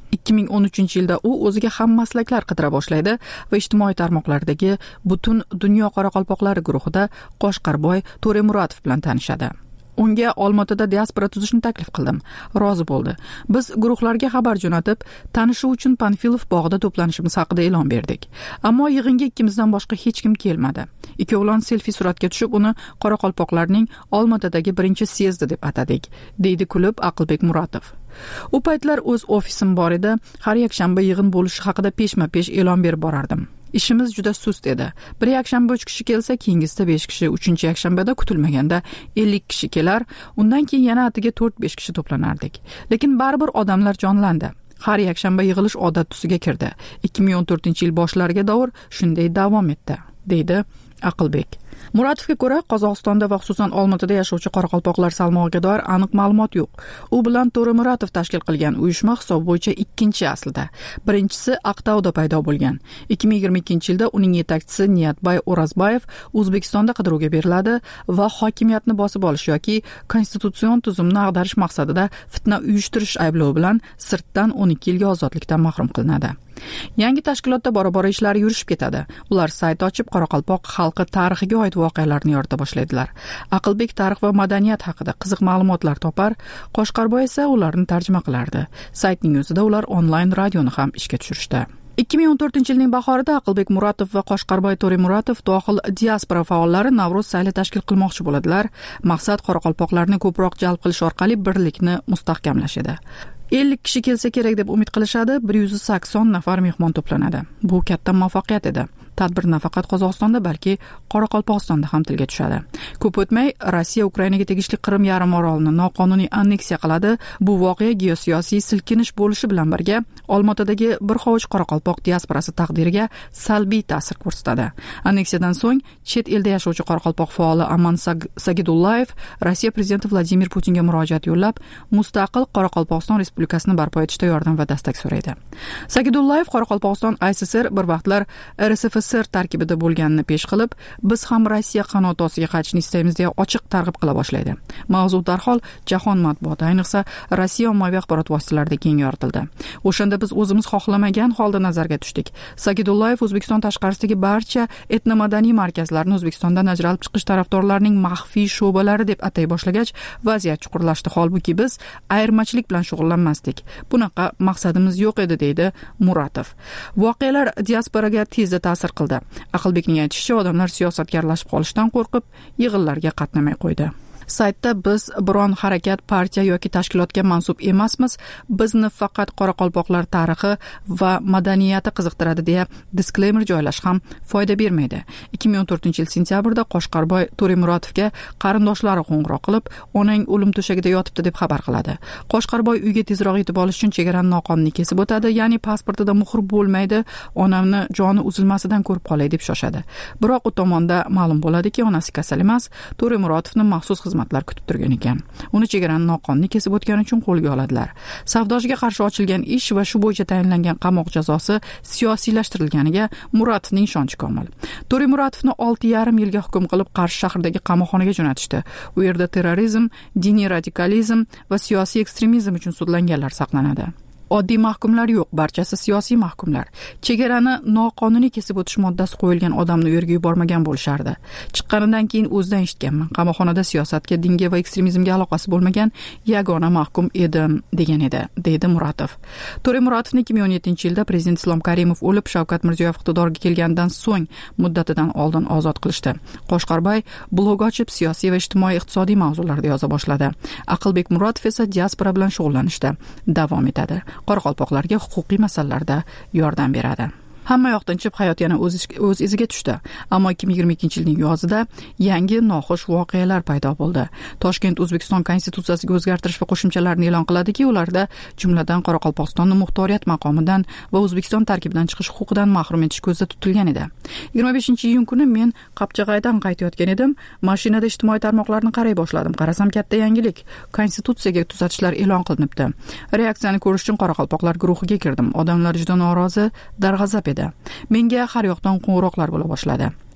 2013-yilda u o'ziga ham maslaklar qidira boshlaydi va ijtimoiy tarmoqlardagi butun dunyo qoraqalpoqlari guruhida Qo'shqarboy To'remuratov bilan tanishadi. Unga Olmaotada diaspora tuzishni taklif qildim. Rozi bo'ldi. Biz guruhlarga xabar jo'natib, tanishuv uchun Panfilov bog'ida to'planishimiz haqida e'lon berdik. Ammo yig'inga ikkimizdan boshqa hech kim kelmadi. Ikkovlon selfi suratga tushib, uni qoraqalpoqlarning Olmaotadagi birinchi syezdi deb atadik, deydi kulib Aqlbek Muratov. U paytlar o'z ofisim bor edi. Har yakshanba yig'in bo'lishi haqida peshma-pesh e'lon berib borardim. Ishimiz juda sust edi. Bir yakshanba 3 kishi kelsa, keyingisida 5 kishi, 3-yakshanbada kutilmaganda 50 kishi kelar, undan keyin yana atiga 4-5 kishi to'planardik. Lekin baribir odamlar jonlandi. Har yakshanba yig'ilish odat tusiga kirdi. 2014-yil boshlariga davr shunday davom etdi, deydi Aqlbek. Muratovga ko'ra, Qozog'istonda va xususan Olmaotada yashovchi qoraqalpoqlar salmog'iga doir aniq ma'lumot yo'q. U bilan To'remuratov tashkil qilgan uyushma hisob bo'yicha ikkinchi aslida. Birinchisi Aqtauda paydo bo'lgan. 2022-yilda uning yetakchisi Niyatbay O'razbayev O'zbekistonda qidiruvga beriladi va hokimiyatni bosib olish yoki konstitutsion tuzumni ag'darish maqsadida fitna uyushtirish ayblovi bilan sirtdan 12 yilga ozodlikdan mahrum qilinadi. Yangi tashkilotda bora-bora ishlari yurishib ketadi. Ular sayt ochib, qoraqalpoq xalqi tarixiga oid voqealarni yorita boshlaydilar. Aqlbek tarix va madaniyat haqida qiziq ma'lumotlar topar, Qo'shqarboy esa ularni tarjima qilardi. Saytning o'zida ular onlayn radioni ham ishga tushirishdi. 2014-yilning bahorida Aqlbek Muratov va Qo'shqarboy To'remuratov dohil diaspora faollari Navro'z sayli tashkil qilmoqchi bo'ladilar. Maqsad qoraqalpoqlarni ko'proq jalb qilish orqali birlikni mustahkamlash edi. 50 kishi kelsa kerak deb umid qilishadi, 180 nafar mehmon to'planadi. Bu katta muvaffaqiyat edi. Tadbir nafaqat Qozog'istonda, balki Qoraqalpog'istonda ham tilga tushadi. Ko'p o'tmay Rossiya Ukrainaga tegishli Qrim yarim orolini noqonuniy anneksiya qiladi. Bu voqea geosiyosiy silkinish bo'lishi bilan birga Olmaotadagi bir hovuch qoraqalpoq diasporasi taqdiriga salbiy ta'sir ko'rsatadi. Anneksiyadan so'ng chet elda yashovchi qoraqalpoq faoli Aman Sagidullayev Rossiya prezidenti Vladimir Putinga murojaat yo'llab, mustaqil Qoraqalpog'iston respublikasini barpo etishda yordam va dastak so'raydi. Sagidullayev Qoraqalpog'iston SSR bir vaqtlar RSFSR tarkibida bo'lganini pesh qilib, biz ham Rossiya qanoti ostiga qaytishni istaymiz deya ochiq targ'ib qila boshlaydi. Mavzu darhol jahon matbuoti, ayniqsa Rossiya ommaviy axborot vositalarida keng yoritildi. O'shanda biz o'zimiz xohlamagan holda nazarga tushdik. Sagidullayev O'zbekiston tashqarisidagi barcha etnomadaniy markazlarni O'zbekistondan ajralib chiqish tarafdorlarining maxfiy sho'balari deb atay boshlagach, vaziyat chuqurlashdi. Holbuki biz ayirmachilik bilan shug'ullanmasdik. Bunaqa maqsadimiz yo'q edi, deydi Muratov. Voqealar diasporaga tezda ta'sir qildi. Aqlbekning aytishicha, odamlar siyosatga aralashib qolishdan qo'rqib, yig'inlarga qatnamay qo'ydi. Saytda biz biron harakat, partiya yoki tashkilotga mansub emasmiz. Bizni faqat qoraqalpoqlar tarixi va madaniyati qiziqtiradi deya disclaimer joylash ham foyda bermaydi. 2014-yil sentyabrda Qo'shqarboy To'remuratovga qarindoshlari qo'ng'iroq qilib, onang o'lim to'shagida yotibdi deb xabar qiladi. Qo'shqarboy uyga tezroq yetib olish uchun chegarani noqonuniy kesib o'tadi, ya'ni pasportida muhr bo'lmaydi, onamni joni uzilmasidan ko'rib qolay deb shoshadi. Biroq u tomonda ma'lum bo'ladiki, onasi kasal emas, To'remuratovni maxsus xizmatlar kutib turgan ekan. Uni chegarani noqonuniy kesib o'tgani uchun qo'lga oladilar. Savdochiga qarshi ochilgan ish va shu bo'yicha tayinlangan qamoq jazosi siyosiylashtirilganiga Muratovning ishonchi komil. To'remuratovni 6,5 yilga hukm qilib Qarshi shahridagi qamoqxonaga jo'natishdi. U yerda terrorizm, diniy radikalizm va siyosiy ekstremizm uchun sudlanganlar saqlanadi. Oddiy mahkumlar yo'q, barchasi siyosiy mahkumlar. Chegarani noqonuniy kesib o'tish moddasi qo'yilgan odamni u yerga yubormagan bo'lishardi. Chiqqanidan keyin o'zidan eshitganman. Qamoqxonada siyosatga, dinga va ekstremizmga aloqasi bo'lmagan yagona mahkum edim, degan edi, deydi Muratov. To'remuratovni 2017-yilda prezident Islom Karimov o'lib, Shavkat Mirziyoyev iqtidorga kelgandan so'ng muddatidan oldin ozod qilishdi. Qo'shqarboy blog ochib, siyosiy va ijtimoiy iqtisodiy mavzularda yoza boshladi. Aqlbek Muratov esa diaspora bilan shug'ullanishda davom etadi. Qoraqalpoqlarga huquqiy masalalarda yordam beradi. Hamma yoqdan chiqib hayot yana o'z iziga tushdi. Ammo 2022-yilning yozida yangi noxush voqealar paydo bo'ldi. Toshkent O'zbekiston konstitutsiyasiga o'zgartirish va qo'shimchalarni e'lon qiladiki, ularda jumladan Qoraqalpog'istonni muxtoriyat maqomidan va O'zbekiston tarkibidan chiqish huquqidan mahrum etish ko'zda tutilgan edi. 25-iyun kuni men Qapchag'aydan qaytayotgan edim. Mashinada ijtimoiy tarmoqlarni qaray boshladim. Qarasam, katta yangilik. Konstitutsiyaga tuzatishlar e'lon qilinibdi. Reaksiyani ko'rish uchun qoraqalpoqlar guruhiga kirdim. Odamlar juda norozi, darg'azab edi. Menga har yoqdan qo'ng'iroqlar bo'la boshladi.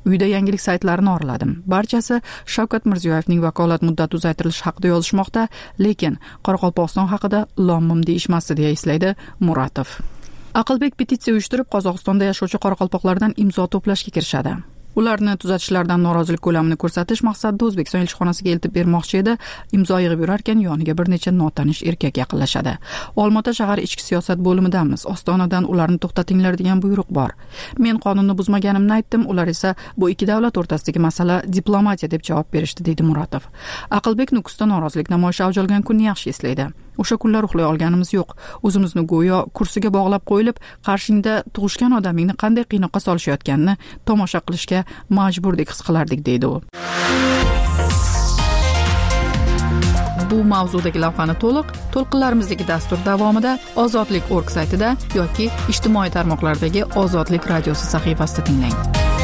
uyda yangilik saytlarini oraladim. Barchasi Shavkat Mirziyoyevning vakolat muddati uzaytirilishi haqida yozishmoqda, lekin Qoraqalpog'iston haqida lom-mim deyishmasdi, deya eslaydi Muratov. Aqlbek petitsiya uyushtirib, Qozog'istonda yashovchi qoraqalpoqlardan imzo to'plashga kirishadi. Ularni tuzatishlardan norozilik ko'lamini ko'rsatish maqsadida O'zbekiston elchixonasiga eltib bermoqchi edi. Imzo yig'ib yurarkan yoniga bir necha notanish erkak yaqinlashadi. Olmaota shahar ichki siyosat bo'limidamiz. Ostonadan ularni to'xtatinglar degan buyruq bor. Men qonunni buzmaganimni aytdim, ular esa bu ikki davlat o'rtasidagi masala diplomatiya deb javob berishdi, deydi Muratov. Aqlbek Nukusda norozilik namoyishi avj olgan kunni yaxshi eslaydi. O'sha kunlar uxlay olganimiz yo'q. O'zimizni go'yo kursiga bog'lab qo'yilib, qarshingda tug'ishgan odamingni qanday qiynoqqa solishayotganini tomosha qilishga majburdek his qilardik, deydi u. Bu mavzudagi lavhani to'lqinlarimizdagi dastur davomida ozodlik.org saytida yoki ijtimoiy tarmoqlardagi Ozodlik radiosi sahifasida tinglang.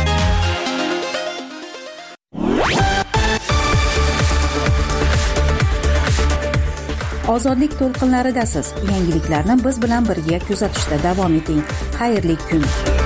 Ozodlik to'lqinlaridasiz. Yangiliklarni biz bilan birga kuzatishda davom eting. Xayrli kun.